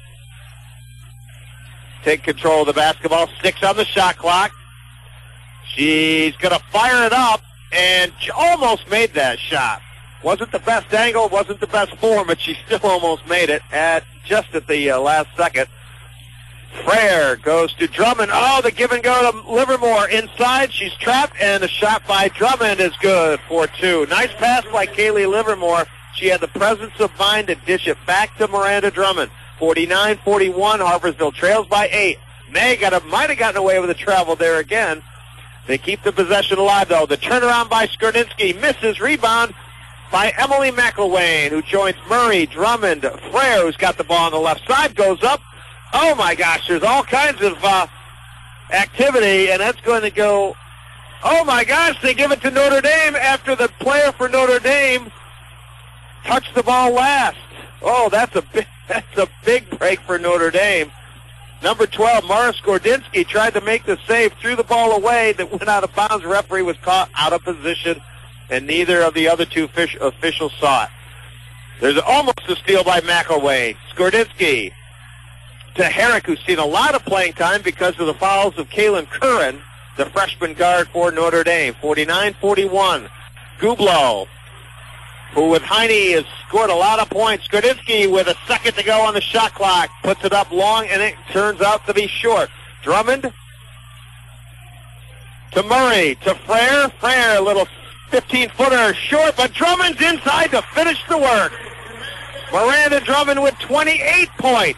take control of the basketball. 6 on the shot clock. She's going to fire it up, and she almost made that shot. Wasn't the best angle, wasn't the best form, but she still almost made it just at the last second. Frere goes to Drummond. Oh, the give and go to Livermore. Inside, she's trapped, and a shot by Drummond is good for 2. Nice pass by Kaylee Livermore. She had the presence of mind to dish it back to Miranda Drummond. 49-41, Harpersville trails by 8. May might have gotten away with a travel there again. They keep the possession alive, though. The turnaround by Skierninski misses. Rebound by Emily McElwain, who joins Murray, Drummond, Frere, who's got the ball on the left side, goes up. Oh, my gosh, there's all kinds of activity, and that's going to go. Oh, my gosh, they give it to Notre Dame after the player for Notre Dame touched the ball last. Oh, that's a big break for Notre Dame. Number 12, Mara Skierninski, tried to make the save, threw the ball away that went out of bounds. Referee was caught out of position, and neither of the other 2 officials saw it. There's almost a steal by McElwain. Skierninski to Herrick, who's seen a lot of playing time because of the fouls of Kaylin Curran, the freshman guard for Notre Dame. 49-41. Gublo, who with Heine has scored a lot of points. Skierninski with a second to go on the shot clock. Puts it up long, and it turns out to be short. Drummond to Murray, to Frere. Frere, a little 15-footer short, but Drummond's inside to finish the work. Miranda Drummond with 28 points.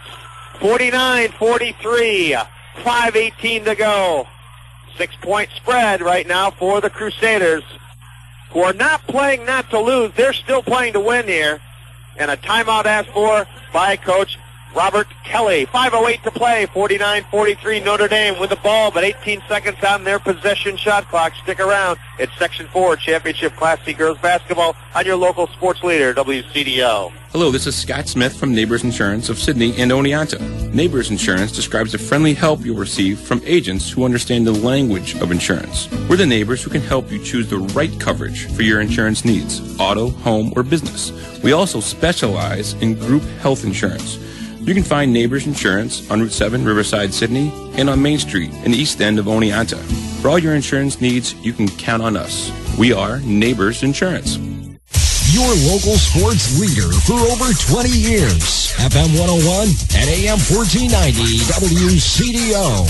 49-43. 5:18 to go. 6-point spread right now for the Crusaders, who are not playing not to lose. They're still playing to win here. And a timeout asked for by Coach Robert Kelly. 5:08 to play. 49-43 Notre Dame with the ball, but 18 seconds on their possession shot clock. Stick around. It's Section 4 Championship Class C Girls Basketball on your local sports leader, WCDO. Hello, this is Scott Smith from Neighbors Insurance of Sydney and Oneonta. Neighbors Insurance describes the friendly help you'll receive from agents who understand the language of insurance. We're the neighbors who can help you choose the right coverage for your insurance needs, auto, home, or business. We also specialize in group health insurance. You can find Neighbors Insurance on Route 7, Riverside, Sydney, and on Main Street in the east end of Oneonta. For all your insurance needs, you can count on us. We are Neighbors Insurance. Your local sports leader for over 20 years. FM 101 and AM 1490 WCDO.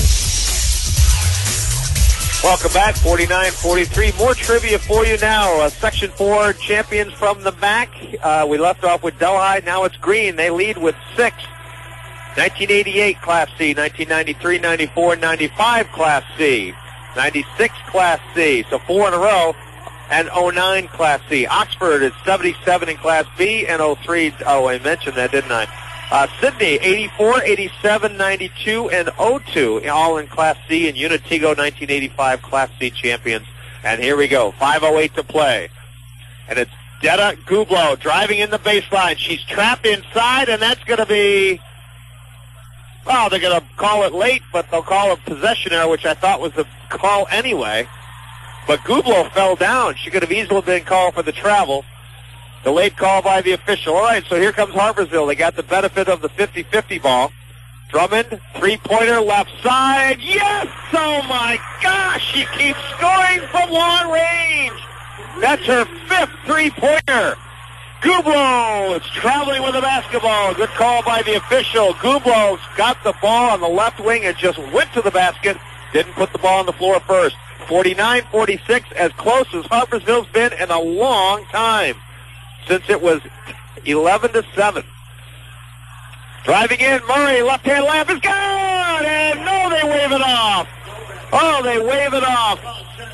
Welcome back, 49-43. More trivia for you now. Section 4 champions from the back. We left off with Delhi. Now it's Green. They lead with 6. 1988 Class C, 1993, 94, 95 Class C, 96 Class C, so 4 in a row, and 09 Class C. Oxford is 77 in Class B and 03. Oh, I mentioned that, didn't I? Sydney, 84, 87, 92, and 02, all in Class C, and Unitigo, 1985 Class C champions. And here we go, 5:08 to play. And it's Detta Gublo driving in the baseline. She's trapped inside, and that's going to be... Well, they're going to call it late, but they'll call it possession error, which I thought was a call anyway. But Gublo fell down. She could have easily been called for the travel. The late call by the official. All right, so here comes Harpersville. They got the benefit of the 50-50 ball. Drummond, three-pointer, left side. Yes! Oh, my gosh! She keeps scoring from long range. That's her 5th three-pointer. Gublo is traveling with the basketball. Good call by the official. Gublo's got the ball on the left wing and just went to the basket. Didn't put the ball on the floor first. 49-46, as close as Harpersville's been in a long time, since it was 11-7. Driving in, Murray, left-hand layup is gone! And no, they wave it off. Oh, they wave it off.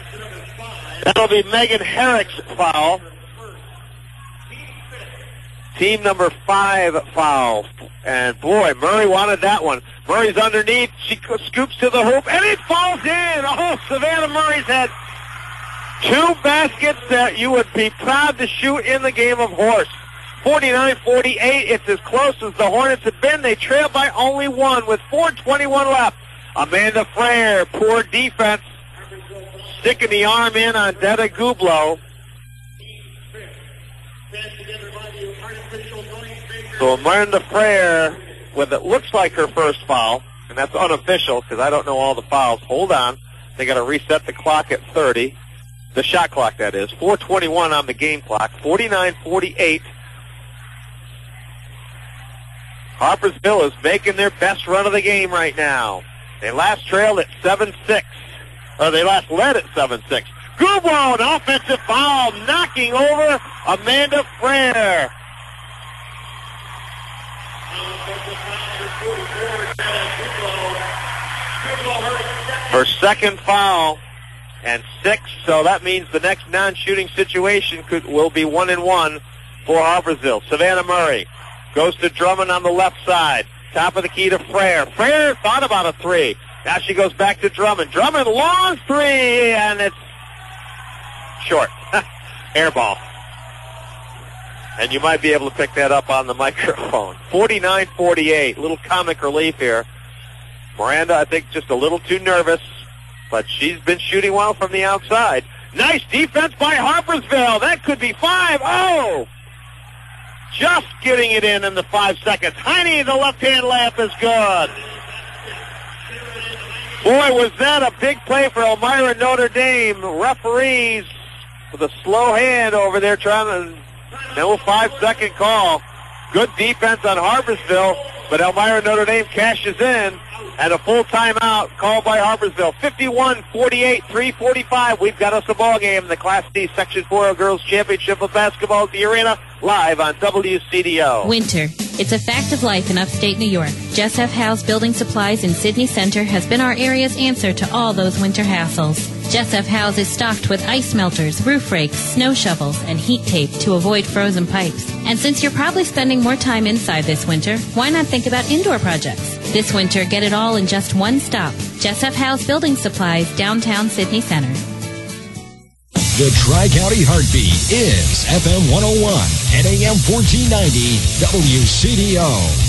That'll be Megan Herrick's foul. Team number 5 foul. And boy, Murray wanted that one. Murray's underneath. She scoops to the hoop, and it falls in. Oh, Savannah Murray's had 2 baskets that you would be proud to shoot in the game of horse. 49-48. It's as close as the Hornets have been. They trail by only 1 with 4:21 left. Amanda Frere, poor defense, sticking the arm in on Detta Gublo. So Amanda Frere, with it looks like her first foul, and that's unofficial because I don't know all the fouls. Hold on. They got to reset the clock at 30. The shot clock, that is. 4:21 on the game clock. 49-48. Harpersville is making their best run of the game right now. They last trailed at 7-6. Or they last led at 7-6. Gublo, an offensive foul, knocking over Amanda Frere. Her second foul and 6, so that means the next non-shooting situation will be 1-1 for Harpersville. Savannah Murray goes to Drummond on the left side. Top of the key to Frere. Frere thought about a 3. Now she goes back to Drummond. Drummond, long 3, and it's short. Air ball. And you might be able to pick that up on the microphone. 49-48. Little comic relief here. Miranda, I think, just a little too nervous, but she's been shooting well from the outside. Nice defense by Harpersville. That could be 5. Oh! Just getting it in the 5 seconds. Heine, the left-hand layup is good. Boy, was that a big play for Elmira Notre Dame. Referees with a slow hand over there trying to... No 5-second call. Good defense on Harpersville, but Elmira Notre Dame cashes in, and a full timeout called by Harpersville. 51-48, 3:45. We've got us a ball game. The Class D Section 4 Girls Championship of Basketball at the Arena, live on WCDO. Winter. It's a fact of life in upstate New York. Jess F. Howe's Building Supplies in Sydney Center has been our area's answer to all those winter hassles. Jess F. Howe's is stocked with ice melters, roof rakes, snow shovels, and heat tape to avoid frozen pipes. And since you're probably spending more time inside this winter, why not think about indoor projects? This winter, get it all in just one stop. Jess F. Howe's Building Supplies, downtown Sydney Center. The Tri-County Heartbeat is FM 101 and AM 1490 WCDO.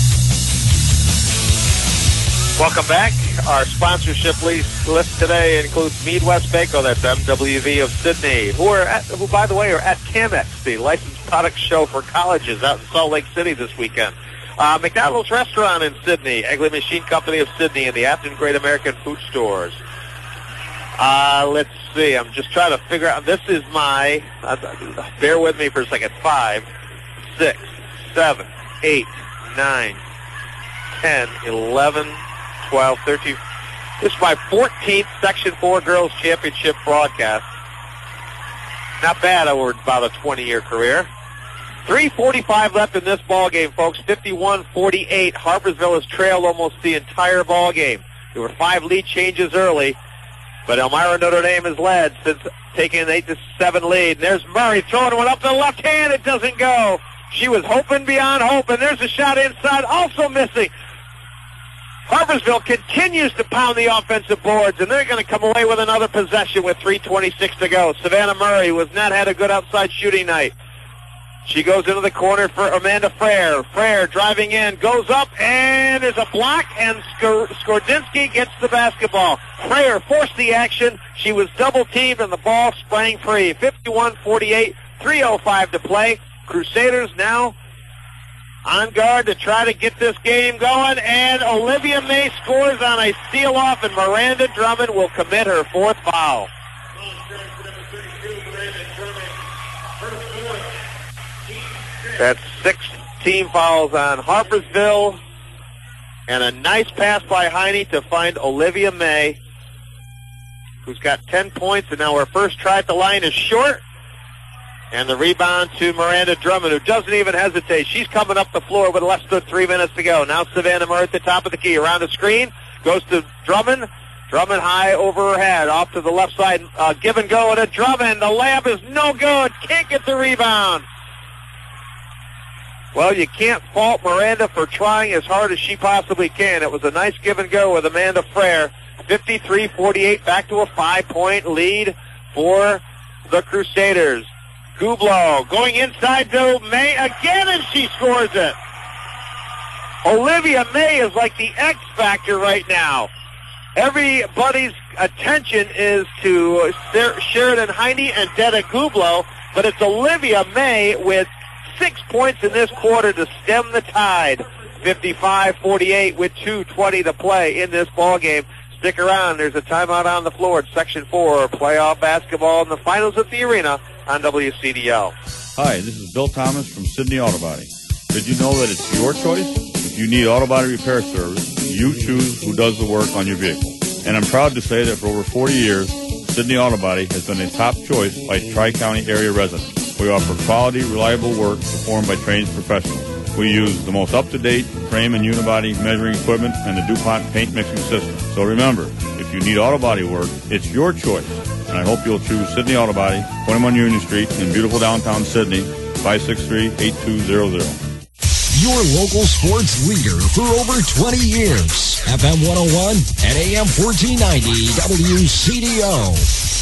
Welcome back. Our sponsorship list today includes Midwestvaco, that's MWV of Sydney, who by the way, are at CAMEX, the licensed product show for colleges out in Salt Lake City this weekend. McDonald's Restaurant in Sydney, Egley Machine Company of Sydney, and the Afton Great American Food Stores. Let's see. I'm just trying to figure out. This is my, bear with me for a second, 5, 6, 7, 8, 9, 10, 11, 12, 13. This is my 14th Section 4 Girls Championship broadcast. Not bad over about a 20-year career. 3:45 left in this ball game, folks. 51-48. Harpersville has trailed almost the entire ball game. There were 5 lead changes early, but Elmira Notre Dame has led since taking an 8-7 lead. And there's Murray throwing one up the left hand. It doesn't go. She was hoping beyond hope, and there's a shot inside, also missing. Harpersville continues to pound the offensive boards, and they're going to come away with another possession with 3:26 to go. Savannah Murray has not had a good outside shooting night. She goes into the corner for Amanda Frere. Frere driving in, goes up, and there's a block, and Skordinski gets the basketball. Frere forced the action. She was double-teamed, and the ball sprang free. 51-48, 3:05 to play. Crusaders now on guard to try to get this game going, and Olivia May scores on a steal-off, and Miranda Drummond will commit her 4th foul. That's 6 team fouls on Harpersville, and a nice pass by Heine to find Olivia May, who's got 10 points, and now her first try at the line is short. And the rebound to Miranda Drummond, who doesn't even hesitate. She's coming up the floor with less than 3 minutes to go. Now Savannah Murray at the top of the key. Around the screen, goes to Drummond. Drummond high over her head, off to the left side. Give and go to Drummond. The layup is no good. Can't get the rebound. Well, you can't fault Miranda for trying as hard as she possibly can. It was a nice give and go with Amanda Frere. 53-48, back to a 5-point lead for the Crusaders. Goublo going inside to May again, and she scores it. Olivia May is like the X factor right now. Everybody's attention is to Sheridan Heine and Detta Goublo, but it's Olivia May with 6 points in this quarter to stem the tide. 55-48 with 2:20 to play in this ball game. Stick around. There's a timeout on the floor. It's Section 4 playoff basketball in the finals at the arena on WCDL. Hi, this is Bill Thomas from Sydney Auto Body. Did you know that it's your choice? If you need auto body repair service, you choose who does the work on your vehicle. And I'm proud to say that for over 40 years, Sydney Auto Body has been a top choice by Tri-County area residents. We offer quality, reliable work performed by trained professionals. We use the most up-to-date frame and unibody measuring equipment and the DuPont paint mixing system. So remember, if you need auto body work, it's your choice. And I hope you'll choose Sydney Auto Body, 21 Union Street in beautiful downtown Sydney, 563-8200. Your local sports leader for over 20 years. FM 101 and AM 1490 WCDO.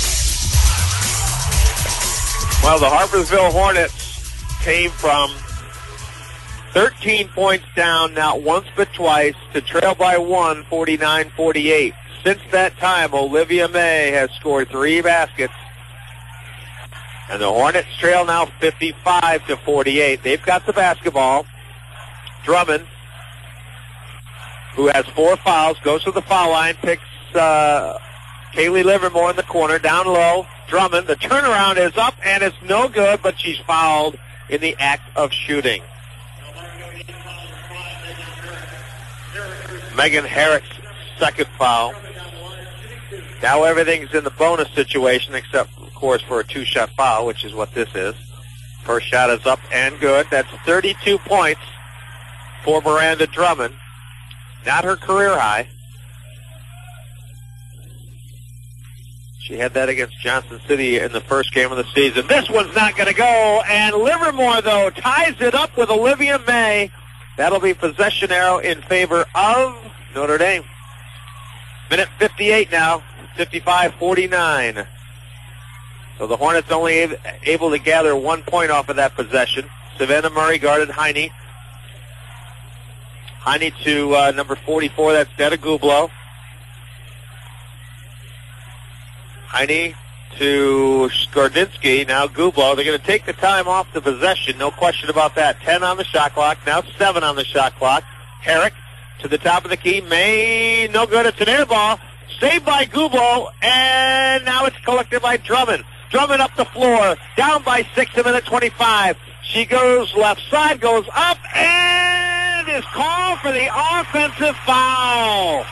Well, the Harpersville Hornets came from 13 points down, not once but twice, to trail by 1, 49-48. Since that time, Olivia May has scored 3 baskets. And the Hornets trail now 55-48. They've got the basketball. Drummond, who has 4 fouls, goes to the foul line, picks Kaylee Livermore in the corner, down low. Drummond, the turnaround is up, and it's no good, but she's fouled in the act of shooting. Megan Herrick's second foul. Now everything's in the bonus situation, except, of course, for a 2-shot foul, which is what this is. First shot is up and good. That's 32 points for Miranda Drummond. Not her career high. She had that against Johnson City in the first game of the season. This one's not going to go, and Livermore, though, ties it up with Olivia May. That'll be possession arrow in favor of Notre Dame. Minute 58 now, 55-49. So the Hornets only able to gather 1 point off of that possession. Savannah Murray guarded Heine. Heine to number 44, that's Detta Goublo. Heine to Skordinski, now Goublo. They're going to take the time off the possession, no question about that. 10 on the shot clock, now 7 on the shot clock. Herrick to the top of the key. May, no good. It's an air ball. Saved by Goublo, and now it's collected by Drummond. Drummond up the floor, down by 6 a minute 25. She goes left side, goes up, and is called for the offensive foul.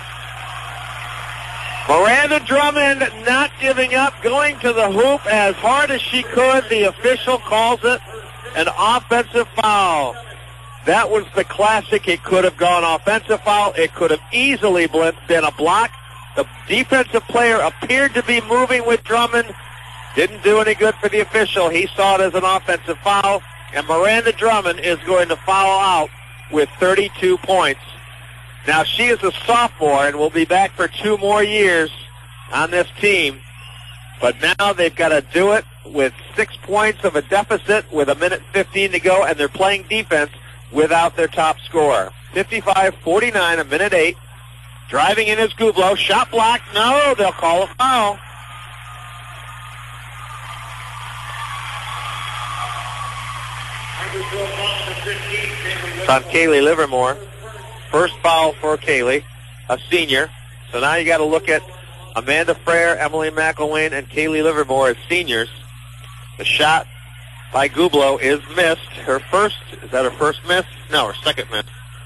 Miranda Drummond not giving up, going to the hoop as hard as she could. The official calls it an offensive foul. That was the classic. It could have gone offensive foul. It could have easily been a block. The defensive player appeared to be moving with Drummond. Didn't do any good for the official. He saw it as an offensive foul. And Miranda Drummond is going to foul out with 32 points. Now, she is a sophomore and will be back for 2 more years on this team. But now they've got to do it with 6 points of a deficit with 1:15 to go, and they're playing defense without their top scorer. 55-49, 1:08. Driving in is Goublo. Shot blocked. No, they'll call a foul. It's on Kaylee Livermore. First foul for Kaylee, a senior. So now you got to look at Amanda Frere, Emily McElwain, and Kaylee Livermore as seniors. The shot by Goublo is missed. Is that her first miss? No, her second miss.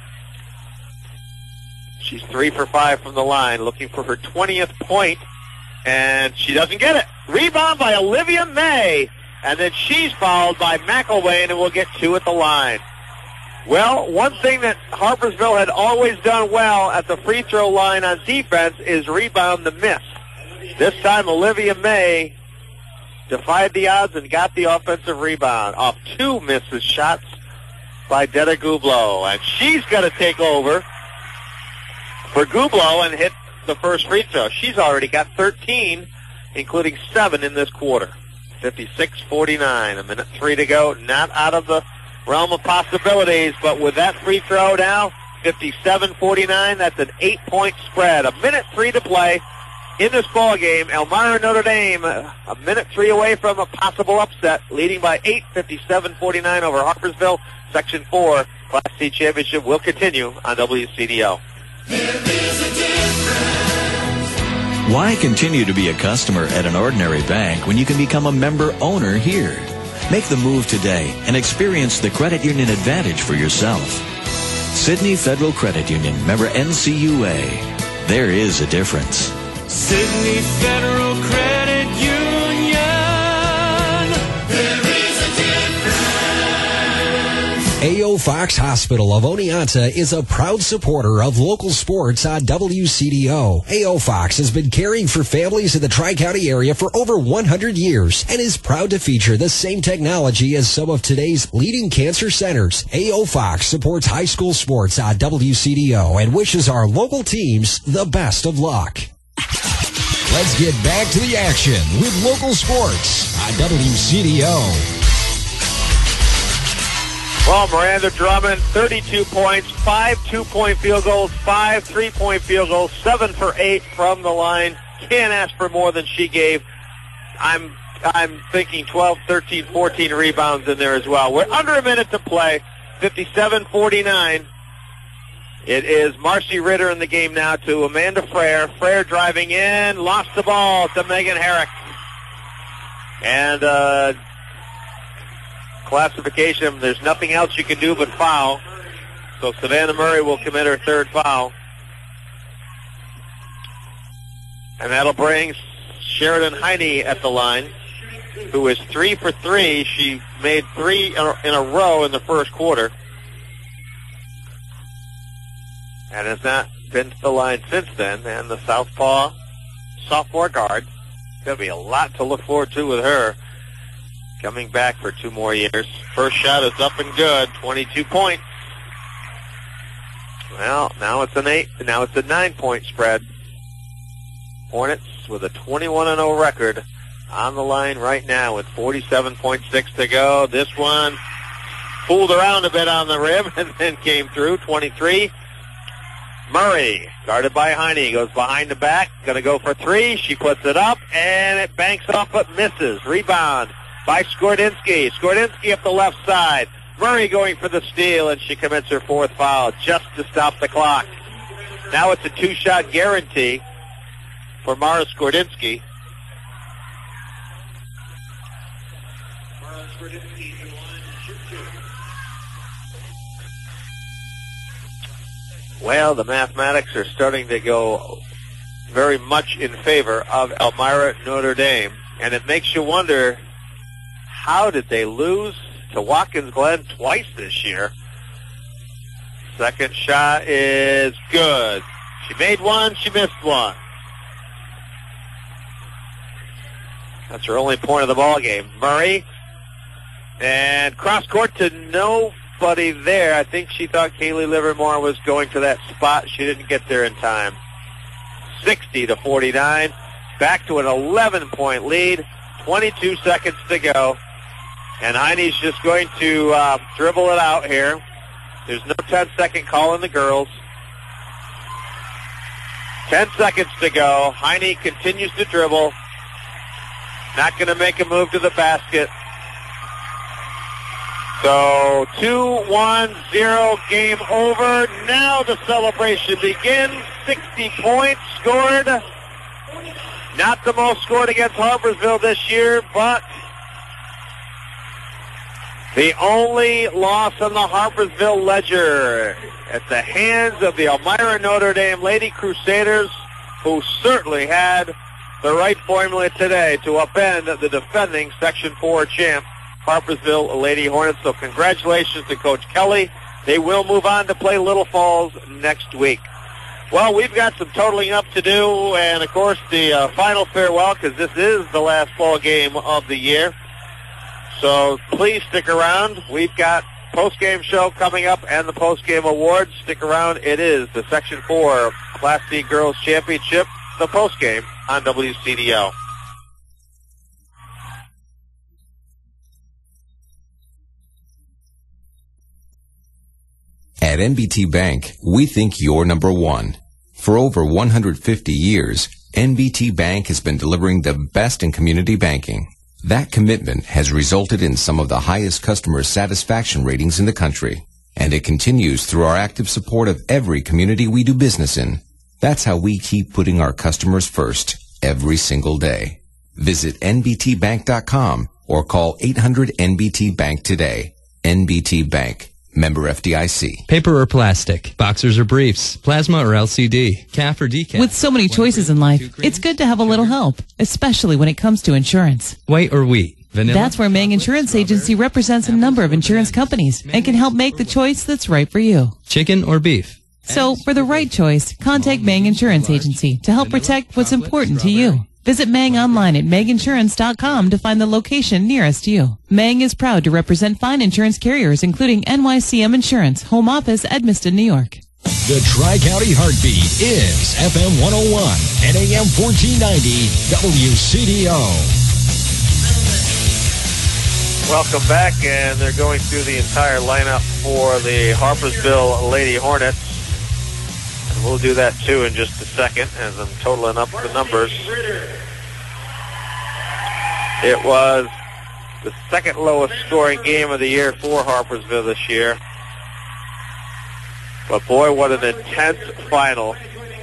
She's 3 for 5 from the line, looking for her 20th point, and she doesn't get it. Rebound by Olivia May, and then she's fouled by McElwain, and we'll get 2 at the line. Well, one thing that Harpersville had always done well at the free throw line on defense is rebound the miss. This time, Olivia May defied the odds and got the offensive rebound off 2 misses shots by Detta Gublo. And she's got to take over for Gublo and hit the first free throw. She's already got 13, including 7 in this quarter. 56-49, a minute 3 to go. Not out of the realm of possibilities, but with that free throw now, 57-49, that's an 8-point spread. A minute 3 to play in this ball game. Elmira Notre Dame, a minute 3 away from a possible upset, leading by 8, 57-49 over Harpersville. Section 4 Class C Championship will continue on WCDO. Why continue to be a customer at an ordinary bank when you can become a member owner here? Make the move today and experience the credit union advantage for yourself. Sydney Federal Credit Union, member NCUA. There is a difference. Sydney Federal Credit Union. There is a difference. A.O. Fox Hospital of Oneonta is a proud supporter of local sports on WCDO. A.O. Fox has been caring for families in the Tri-County area for over 100 years and is proud to feature the same technology as some of today's leading cancer centers. A.O. Fox supports high school sports on WCDO and wishes our local teams the best of luck. Let's get back to the action with local sports on WCDO. Well, Miranda Drummond, 32 points, 5 2-point field goals, 5 3-point field goals, 7 for 8 from the line. Can't ask for more than she gave. I'm thinking 12, 13, 14 rebounds in there as well. We're under a minute to play, 57-49. It is Marcy Ritter in the game now to Amanda Frere. Frere driving in, lost the ball to Megan Herrick. And classification, there's nothing else you can do but foul. So Savannah Murray will commit her third foul. And that'll bring Sheridan Heine at the line, who is 3 for 3. She made 3 in a row in the first quarter. And has not been to the line since then. And the southpaw sophomore guard, going to be a lot to look forward to with her. Coming back for 2 more years. First shot is up and good. 22 points. Well, now it's an 9-point spread. Hornets with a 21-0 record on the line right now with 47.6 to go. This one fooled around a bit on the rim and then came through. 23. Murray, guarded by Heine, goes behind the back. Going to go for 3. She puts it up, and it banks off but misses. Rebound by Skordinski. Skordinski up the left side. Murray going for the steal, and she commits her 4th foul just to stop the clock. Now it's a 2-shot guarantee for Mara Skordinski. Well, the mathematics are starting to go very much in favor of Elmira Notre Dame, and it makes you wonder, how did they lose to Watkins Glen twice this year? Second shot is good. She made 1, she missed 1. That's her only point of the ball game. Murray, and cross court to nobody there. I think she thought Kaylee Livermore was going to that spot. She didn't get there in time. 60-49. Back to an 11-point lead. 22 seconds to go. And Heine's just going to dribble it out here. There's no 10-second call in the girls. 10 seconds to go. Heine continues to dribble. Not going to make a move to the basket. So 2-1-0, game over. Now the celebration begins. 60 points scored. Not the most scored against Harpersville this year, but the only loss on the Harpersville ledger at the hands of the Elmira Notre Dame Lady Crusaders, who certainly had the right formula today to upend the defending Section 4 champ, Harpersville Lady Hornets. So congratulations to Coach Kelly. They will move on to play Little Falls next week. Well, we've got some totaling up to do, and of course the final farewell, because this is the last ball game of the year. So please stick around. We've got post-game show coming up and the post-game awards. Stick around. It is the Section 4 Class C Girls Championship, the post-game on WCDO. At NBT Bank, we think you're number one. For over 150 years, NBT Bank has been delivering the best in community banking. That commitment has resulted in some of the highest customer satisfaction ratings in the country, and it continues through our active support of every community we do business in. That's how we keep putting our customers first every single day. Visit nbtbank.com or call 800-NBT-BANK today. NBT Bank. Member FDIC. Paper or plastic, boxers or briefs, plasma or LCD, CAF or decaf. With so many choices in life, it's good to have a little help, especially when it comes to insurance. White or wheat, vanilla. That's where Mang Insurance Agency represents a number of insurance companies and can help make the choice that's right for you. Chicken or beef. So, for the right choice, contact Mang Insurance Agency to help protect what's important to you. Visit Mang online at manginsurance.com to find the location nearest you. Mang is proud to represent fine insurance carriers, including NYCM Insurance, Home Office, Edmiston, New York. The Tri-County Heartbeat is FM 101 and AM 1490 WCDO. Welcome back, and they're going through the entire lineup for the Harpersville Lady Hornets. And we'll do that, too, in just a second as I'm totaling up the numbers. It was the second lowest scoring game of the year for Harpersville this year. But, boy, what an intense final.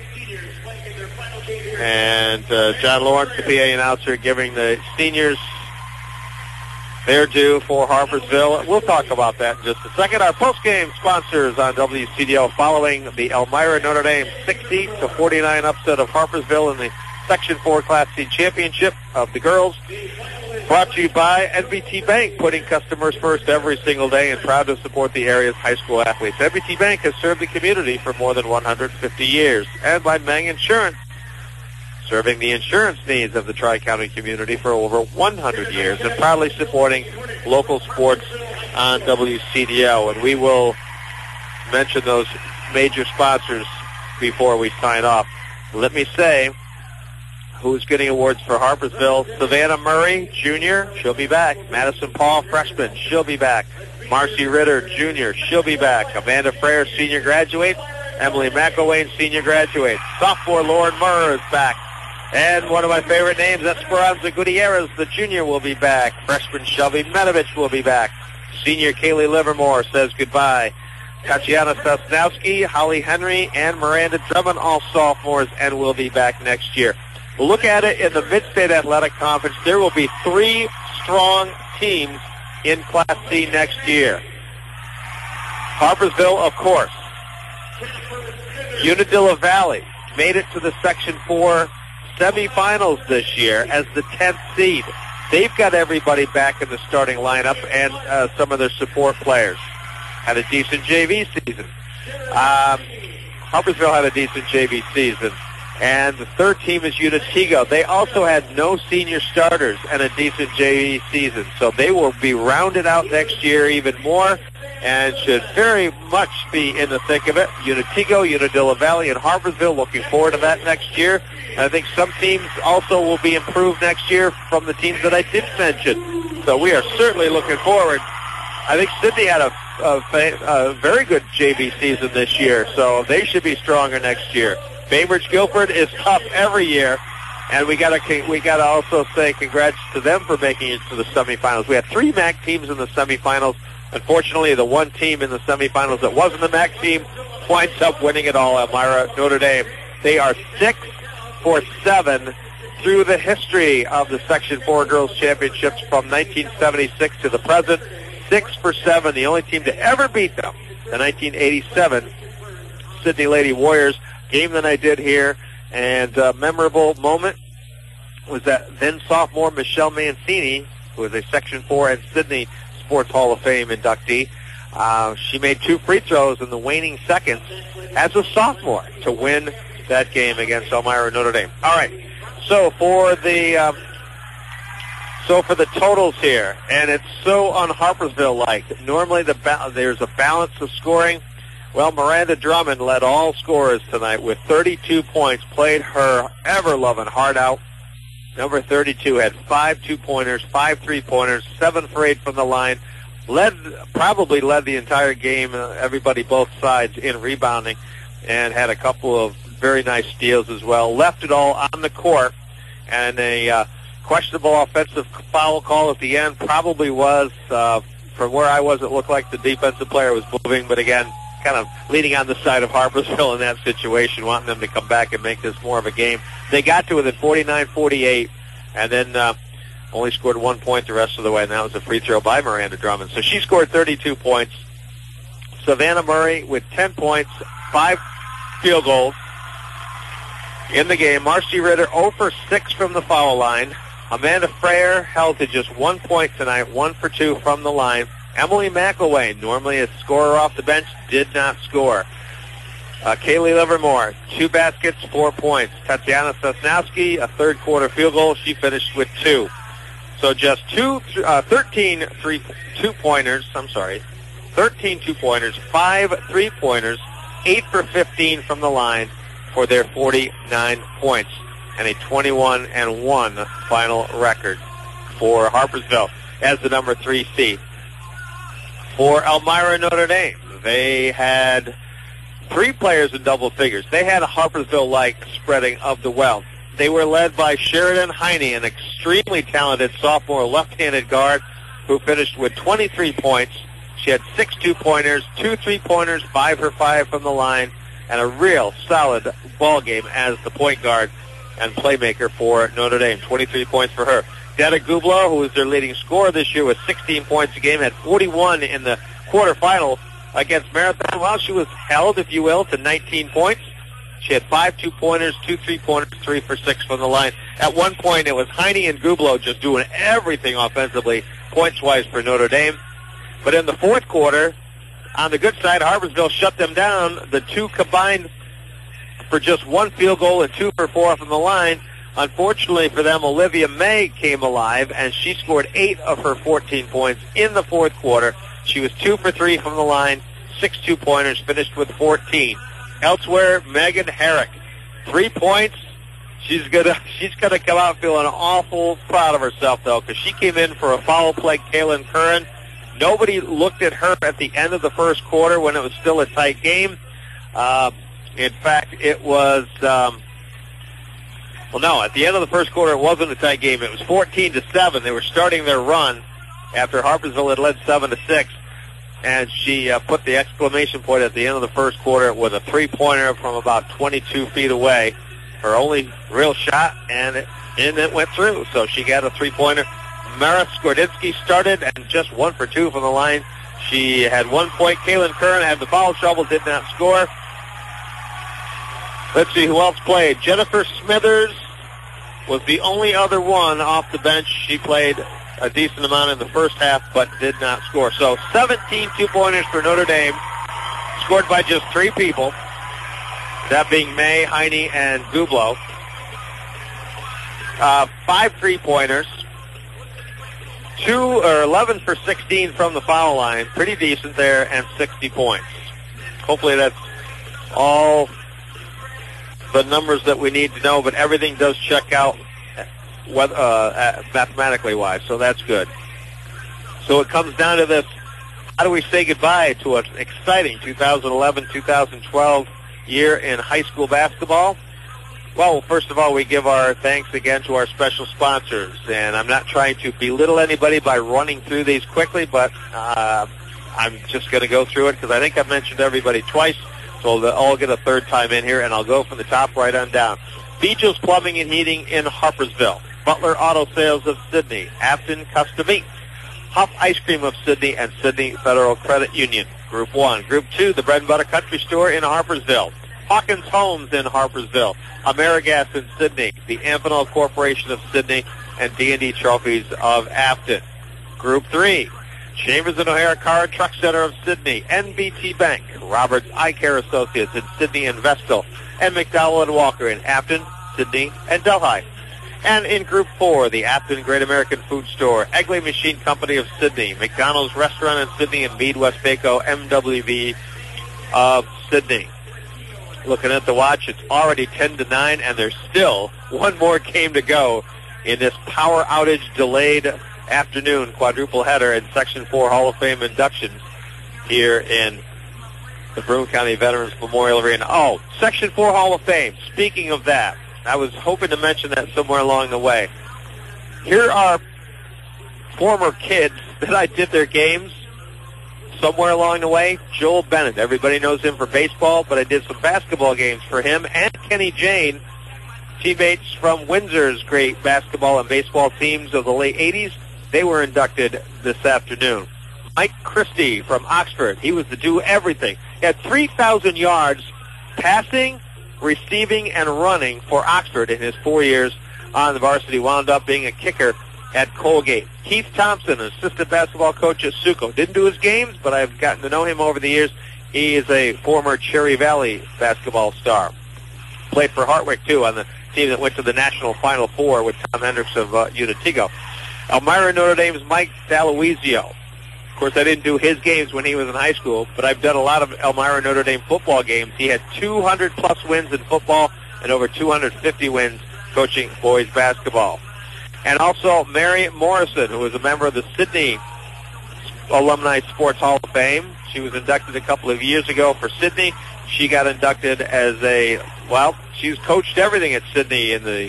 And John Lawrence, the PA announcer, giving the seniors their due for Harpersville. We'll talk about that in just a second. Our post-game sponsors on WCDO following the Elmira Notre Dame 60-49 upset of Harpersville in the Section 4 Class C Championship of the girls. Brought to you by NBT Bank, putting customers first every single day and proud to support the area's high school athletes. NBT Bank has served the community for more than 150 years. And by Mang Insurance, serving the insurance needs of the Tri-County community for over 100 years and proudly supporting local sports on WCDO. And we will mention those major sponsors before we sign off. Let me say who's getting awards for Harpersville. Savannah Murray, Jr., she'll be back. Madison Paul, freshman, she'll be back. Marcy Ritter, Jr., she'll be back. Amanda Frere, senior graduate. Emily McElwain, senior graduate. Sophomore Lauren Murr is back. And one of my favorite names, Esperanza Gutierrez, the junior, will be back. Freshman Shelby Medovich will be back. Senior Kaylee Livermore says goodbye. Tatiana Sosnowski, Holly Henry, and Miranda Drummond, all sophomores, and will be back next year. We'll look at it in the Mid-State Athletic Conference. There will be 3 strong teams in Class C next year. Harpersville, of course. Unadilla Valley made it to the Section 4 semifinals this year as the 10th seed. They've got everybody back in the starting lineup and some of their support players. Had a decent JV season. Harpersville had a decent JV season. And the third team is Unatigo. They also had no senior starters and a decent JV season. So they will be rounded out next year even more and should very much be in the thick of it. Unatigo, Unadilla Valley, and Harpersville, looking forward to that next year. And I think some teams also will be improved next year from the teams that I did mention. So we are certainly looking forward. I think Sydney had a very good JV season this year, so they should be stronger next year. Bainbridge Guilford is tough every year, and we gotta also say congrats to them for making it to the semifinals. We had 3 MAC teams in the semifinals. Unfortunately, the one team in the semifinals that wasn't a MAC team winds up winning it all, Elmira Notre Dame. They are 6 for 7 through the history of the Section 4 Girls Championships from 1976 to the present. 6 for 7, the only team to ever beat them, the 1987 Sydney Lady Warriors. Game that I did here, and a memorable moment was that then sophomore Michelle Mancini, who is a Section 4 and Sydney Sports Hall of Fame inductee. She made 2 free throws in the waning seconds as a sophomore to win that game against Elmira Notre Dame. All right, so for the So for the totals here, and it's so un-Harpersville-like. Normally there's a balance of scoring. Well, Miranda Drummond led all scorers tonight with 32 points, played her ever-loving heart out. Number 32 had 5 two-pointers, 5 3-pointers, 7 for 8 from the line. Probably led the entire game, everybody both sides in rebounding, and had a couple of very nice steals as well. Left it all on the court, and a questionable offensive foul call at the end probably was, from where I was, it looked like the defensive player was moving, but again, kind of leaning on the side of Harpersville in that situation, wanting them to come back and make this more of a game. They got to within 49-48, and then only scored 1 point the rest of the way, and that was a free throw by Miranda Drummond. So she scored 32 points. Savannah Murray with 10 points, 5 field goals in the game. Marcy Ritter 0 for 6 from the foul line. Amanda Freyer held to just 1 point tonight, 1 for 2 from the line. Emily McElwain, normally a scorer off the bench, did not score. Kaylee Livermore, 2 baskets, 4 points. Tatiana Sosnowski, a third-quarter field goal. She finished with 2. So just 13 two-pointers, 13 two-pointers, 5 3-pointers, 8 for 15 from the line for their 49 points, and a 21-1 final record for Harpersville as the number 3 seed. For Elmira Notre Dame, they had 3 players in double figures. They had a Harpersville-like spreading of the wealth. They were led by Sheridan Heine, an extremely talented sophomore left-handed guard who finished with 23 points. She had 6 two-pointers, 2 3-pointers, 5 for 5 from the line, and a real solid ball game as the point guard and playmaker for Notre Dame. 23 points for her. Detta Gublo, who was their leading scorer this year with 16 points a game, had 41 in the quarterfinal against Marathon. Well, she was held, if you will, to 19 points. She had 5 two-pointers, 2 3-pointers, 3 for 6 from the line. At one point, it was Heine and Gublo just doing everything offensively, points-wise for Notre Dame. But in the fourth quarter, on the good side, Harpersville shut them down. The two combined for just 1 field goal and 2 for 4 from the line. Unfortunately for them, Olivia May came alive, and she scored 8 of her 14 points in the fourth quarter. She was 2 for 3 from the line, 6 two-pointers, finished with 14. Elsewhere, Megan Herrick, 3 points. She's gonna come out feeling awful proud of herself, though, because she came in for a foul-plagued Kaylin Curran. Nobody looked at her at the end of the first quarter when it was still a tight game. In fact, it was, at the end of the first quarter, it wasn't a tight game. It was 14-7. They were starting their run after Harpersville had led 7-6. And she put the exclamation point at the end of the first quarter with a 3-pointer from about 22 feet away. Her only real shot, and it went through. So she got a 3-pointer. Mara Skordinsky started and just 1 for 2 from the line. She had 1 point. Kaylin Curran had the foul trouble, did not score. Let's see who else played. Jennifer Smithers was the only other one off the bench. She played a decent amount in the first half, but did not score. So 17 two-pointers for Notre Dame, scored by just 3 people, that being May, Heine, and Gublo. 5 3-pointers, 11 for 16 from the foul line, pretty decent there, and 60 points. Hopefully that's all the numbers that we need to know, but everything does check out mathematically wise, so that's good. So it comes down to this: how do we say goodbye to an exciting 2011-2012 year in high school basketball? Well, first of all, we give our thanks again to our special sponsors, and I'm not trying to belittle anybody by running through these quickly, but I'm just going to go through it because I think I've mentioned everybody twice, so they'll all get a third time in here, and I'll go from the top right on down. Beaches Plumbing and Heating in Harpersville, Butler Auto Sales of Sidney, Afton Custom Meats, Huff Ice Cream of Sidney, and Sidney Federal Credit Union. Group 1. Group 2, the Bread and Butter Country Store in Harpersville, Hawkins Homes in Harpersville, Amerigas in Sidney, the Amphenol Corporation of Sidney, and D&D Trophies of Afton. Group 3, Chambers and O'Hara Car and Truck Center of Sidney, NBT Bank, Roberts Eye Care Associates in Sidney and Vestal, and McDowell and Walker in Afton, Sidney, and Delhi. And in Group 4, the Afton Great American Food Store, Egley Machine Company of Sydney, McDonald's Restaurant in Sydney, and Mead Westvaco, MWV of Sydney. Looking at the watch, it's already 10-9, and there's still one more game to go in this power outage delayed afternoon quadruple header in Section 4 Hall of Fame inductions here in the Broome County Veterans Memorial Arena. Oh, Section 4 Hall of Fame. Speaking of that, I was hoping to mention that somewhere along the way. Here are former kids that I did their games somewhere along the way. Joel Bennett, everybody knows him for baseball, but I did some basketball games for him, and Kenny Jane, teammates from Windsor's great basketball and baseball teams of the late 80s. They were inducted this afternoon. Mike Christie from Oxford, he was the do-everything. He had 3,000 yards passing, receiving, and running for Oxford in his 4 years on the varsity. Wound up being a kicker at Colgate. Keith Thompson, assistant basketball coach at Suco. Didn't do his games, but I've gotten to know him over the years. He is a former Cherry Valley basketball star. Played for Hartwick, too, on the team that went to the National Final Four with Tom Hendricks of Unitigo. Elmira Notre Dame's Mike D'Aloisio. Of course, I didn't do his games when he was in high school, but I've done a lot of Elmira Notre Dame football games. He had 200-plus wins in football and over 250 wins coaching boys basketball. And also Mary Morrison, who was a member of the Sydney Alumni Sports Hall of Fame. She was inducted a couple of years ago for Sydney. She got inducted as she's coached everything at Sydney in the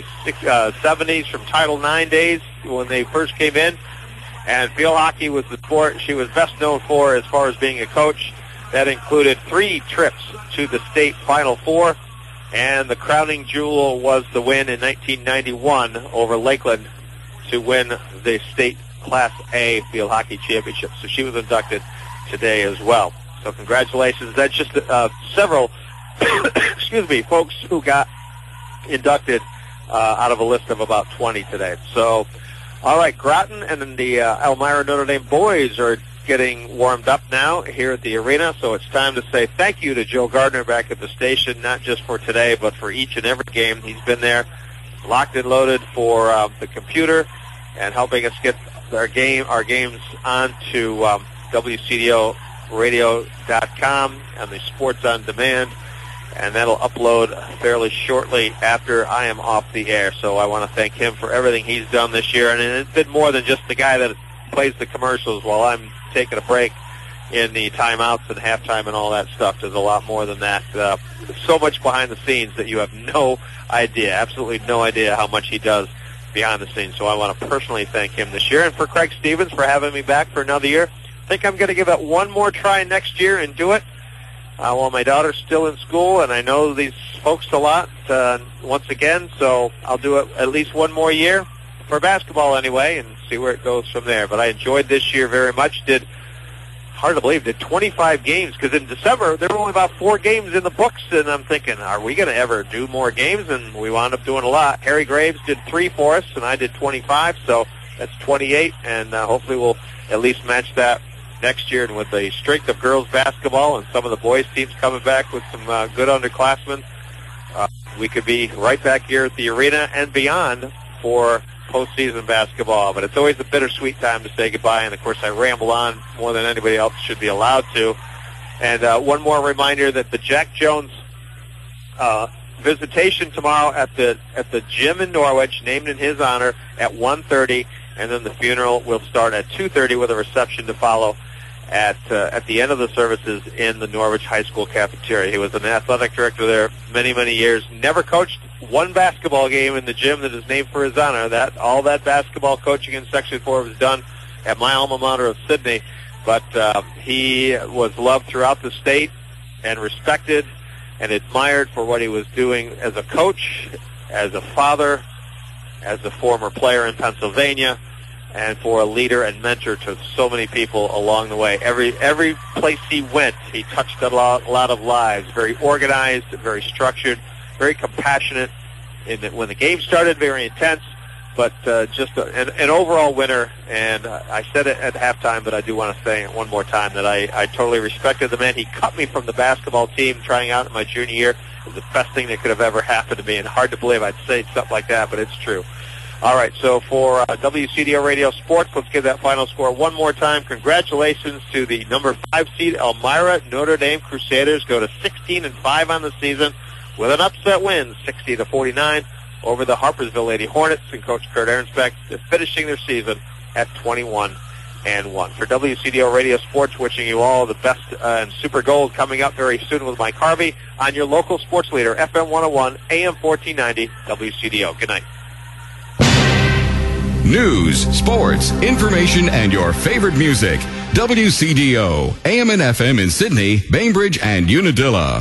70s from Title IX days when they first came in. And field hockey was the sport she was best known for as far as being a coach. That included 3 trips to the state Final Four, and the crowning jewel was the win in 1991 over Lakeland to win the state Class A field hockey championship. So she was inducted today as well. So congratulations. That's just several folks who got inducted out of a list of about 20 today. So, all right, Groton and then the Elmira Notre Dame boys are getting warmed up now here at the arena. So it's time to say thank you to Joe Gardner back at the station, not just for today, but for each and every game. He's been there, locked and loaded for the computer and helping us get our games onto WCDOradio.com and the Sports on Demand, and that'll upload fairly shortly after I am off the air. So I want to thank him for everything he's done this year, and it's been more than just the guy that plays the commercials while I'm taking a break in the timeouts and halftime and all that stuff. There's a lot more than that. So much behind the scenes that you have no idea, absolutely no idea how much he does behind the scenes. So I want to personally thank him this year, and for Craig Stevens for having me back for another year. I think I'm going to give it one more try next year and do it while my daughter's still in school, and I know these folks a lot once again, so I'll do it at least one more year for basketball anyway and see where it goes from there. But I enjoyed this year very much. Hard to believe, did 25 games, because in December there were only about 4 games in the books, and I'm thinking, are we going to ever do more games? And we wound up doing a lot. Harry Graves did 3 for us, and I did 25, so that's 28, and hopefully we'll at least match that next year. And with the strength of girls basketball and some of the boys teams coming back with some good underclassmen, we could be right back here at the arena and beyond for postseason basketball. But it's always a bittersweet time to say goodbye, and of course I ramble on more than anybody else should be allowed to. And one more reminder that the Jack Jones visitation tomorrow at the gym in Norwich, named in his honor, at 1:30, and then the funeral will start at 2:30 with a reception to follow at the end of the services in the Norwich High School cafeteria. He was an athletic director there many, many years. Never coached one basketball game in the gym that is named for his honor. All that basketball coaching in Section 4 was done at my alma mater of Sydney. But he was loved throughout the state and respected and admired for what he was doing as a coach, as a father, as a former player in Pennsylvania, and for a leader and mentor to so many people along the way. Every place he went, he touched a lot of lives. Very organized, very structured, very compassionate. When the game started, very intense, but just an overall winner. And I said it at halftime, but I do want to say it one more time that I totally respected the man. He cut me from the basketball team trying out in my junior year. It was the best thing that could have ever happened to me, and hard to believe I'd say something like that, but it's true. All right, so for WCDO Radio Sports, let's give that final score one more time. Congratulations to the number 5 seed Elmira Notre Dame Crusaders. Go to 16-5 on the season with an upset win, 60-49 over the Harpersville Lady Hornets, and Coach Kurt Ahrensbeck is finishing their season at 21-1. For WCDO Radio Sports, wishing you all the best and Super Gold coming up very soon with Mike Harvey on your local sports leader, FM 101, AM 1490, WCDO. Good night. News, sports, information, and your favorite music. WCDO, AM and FM in Sydney, Bainbridge, and Unadilla.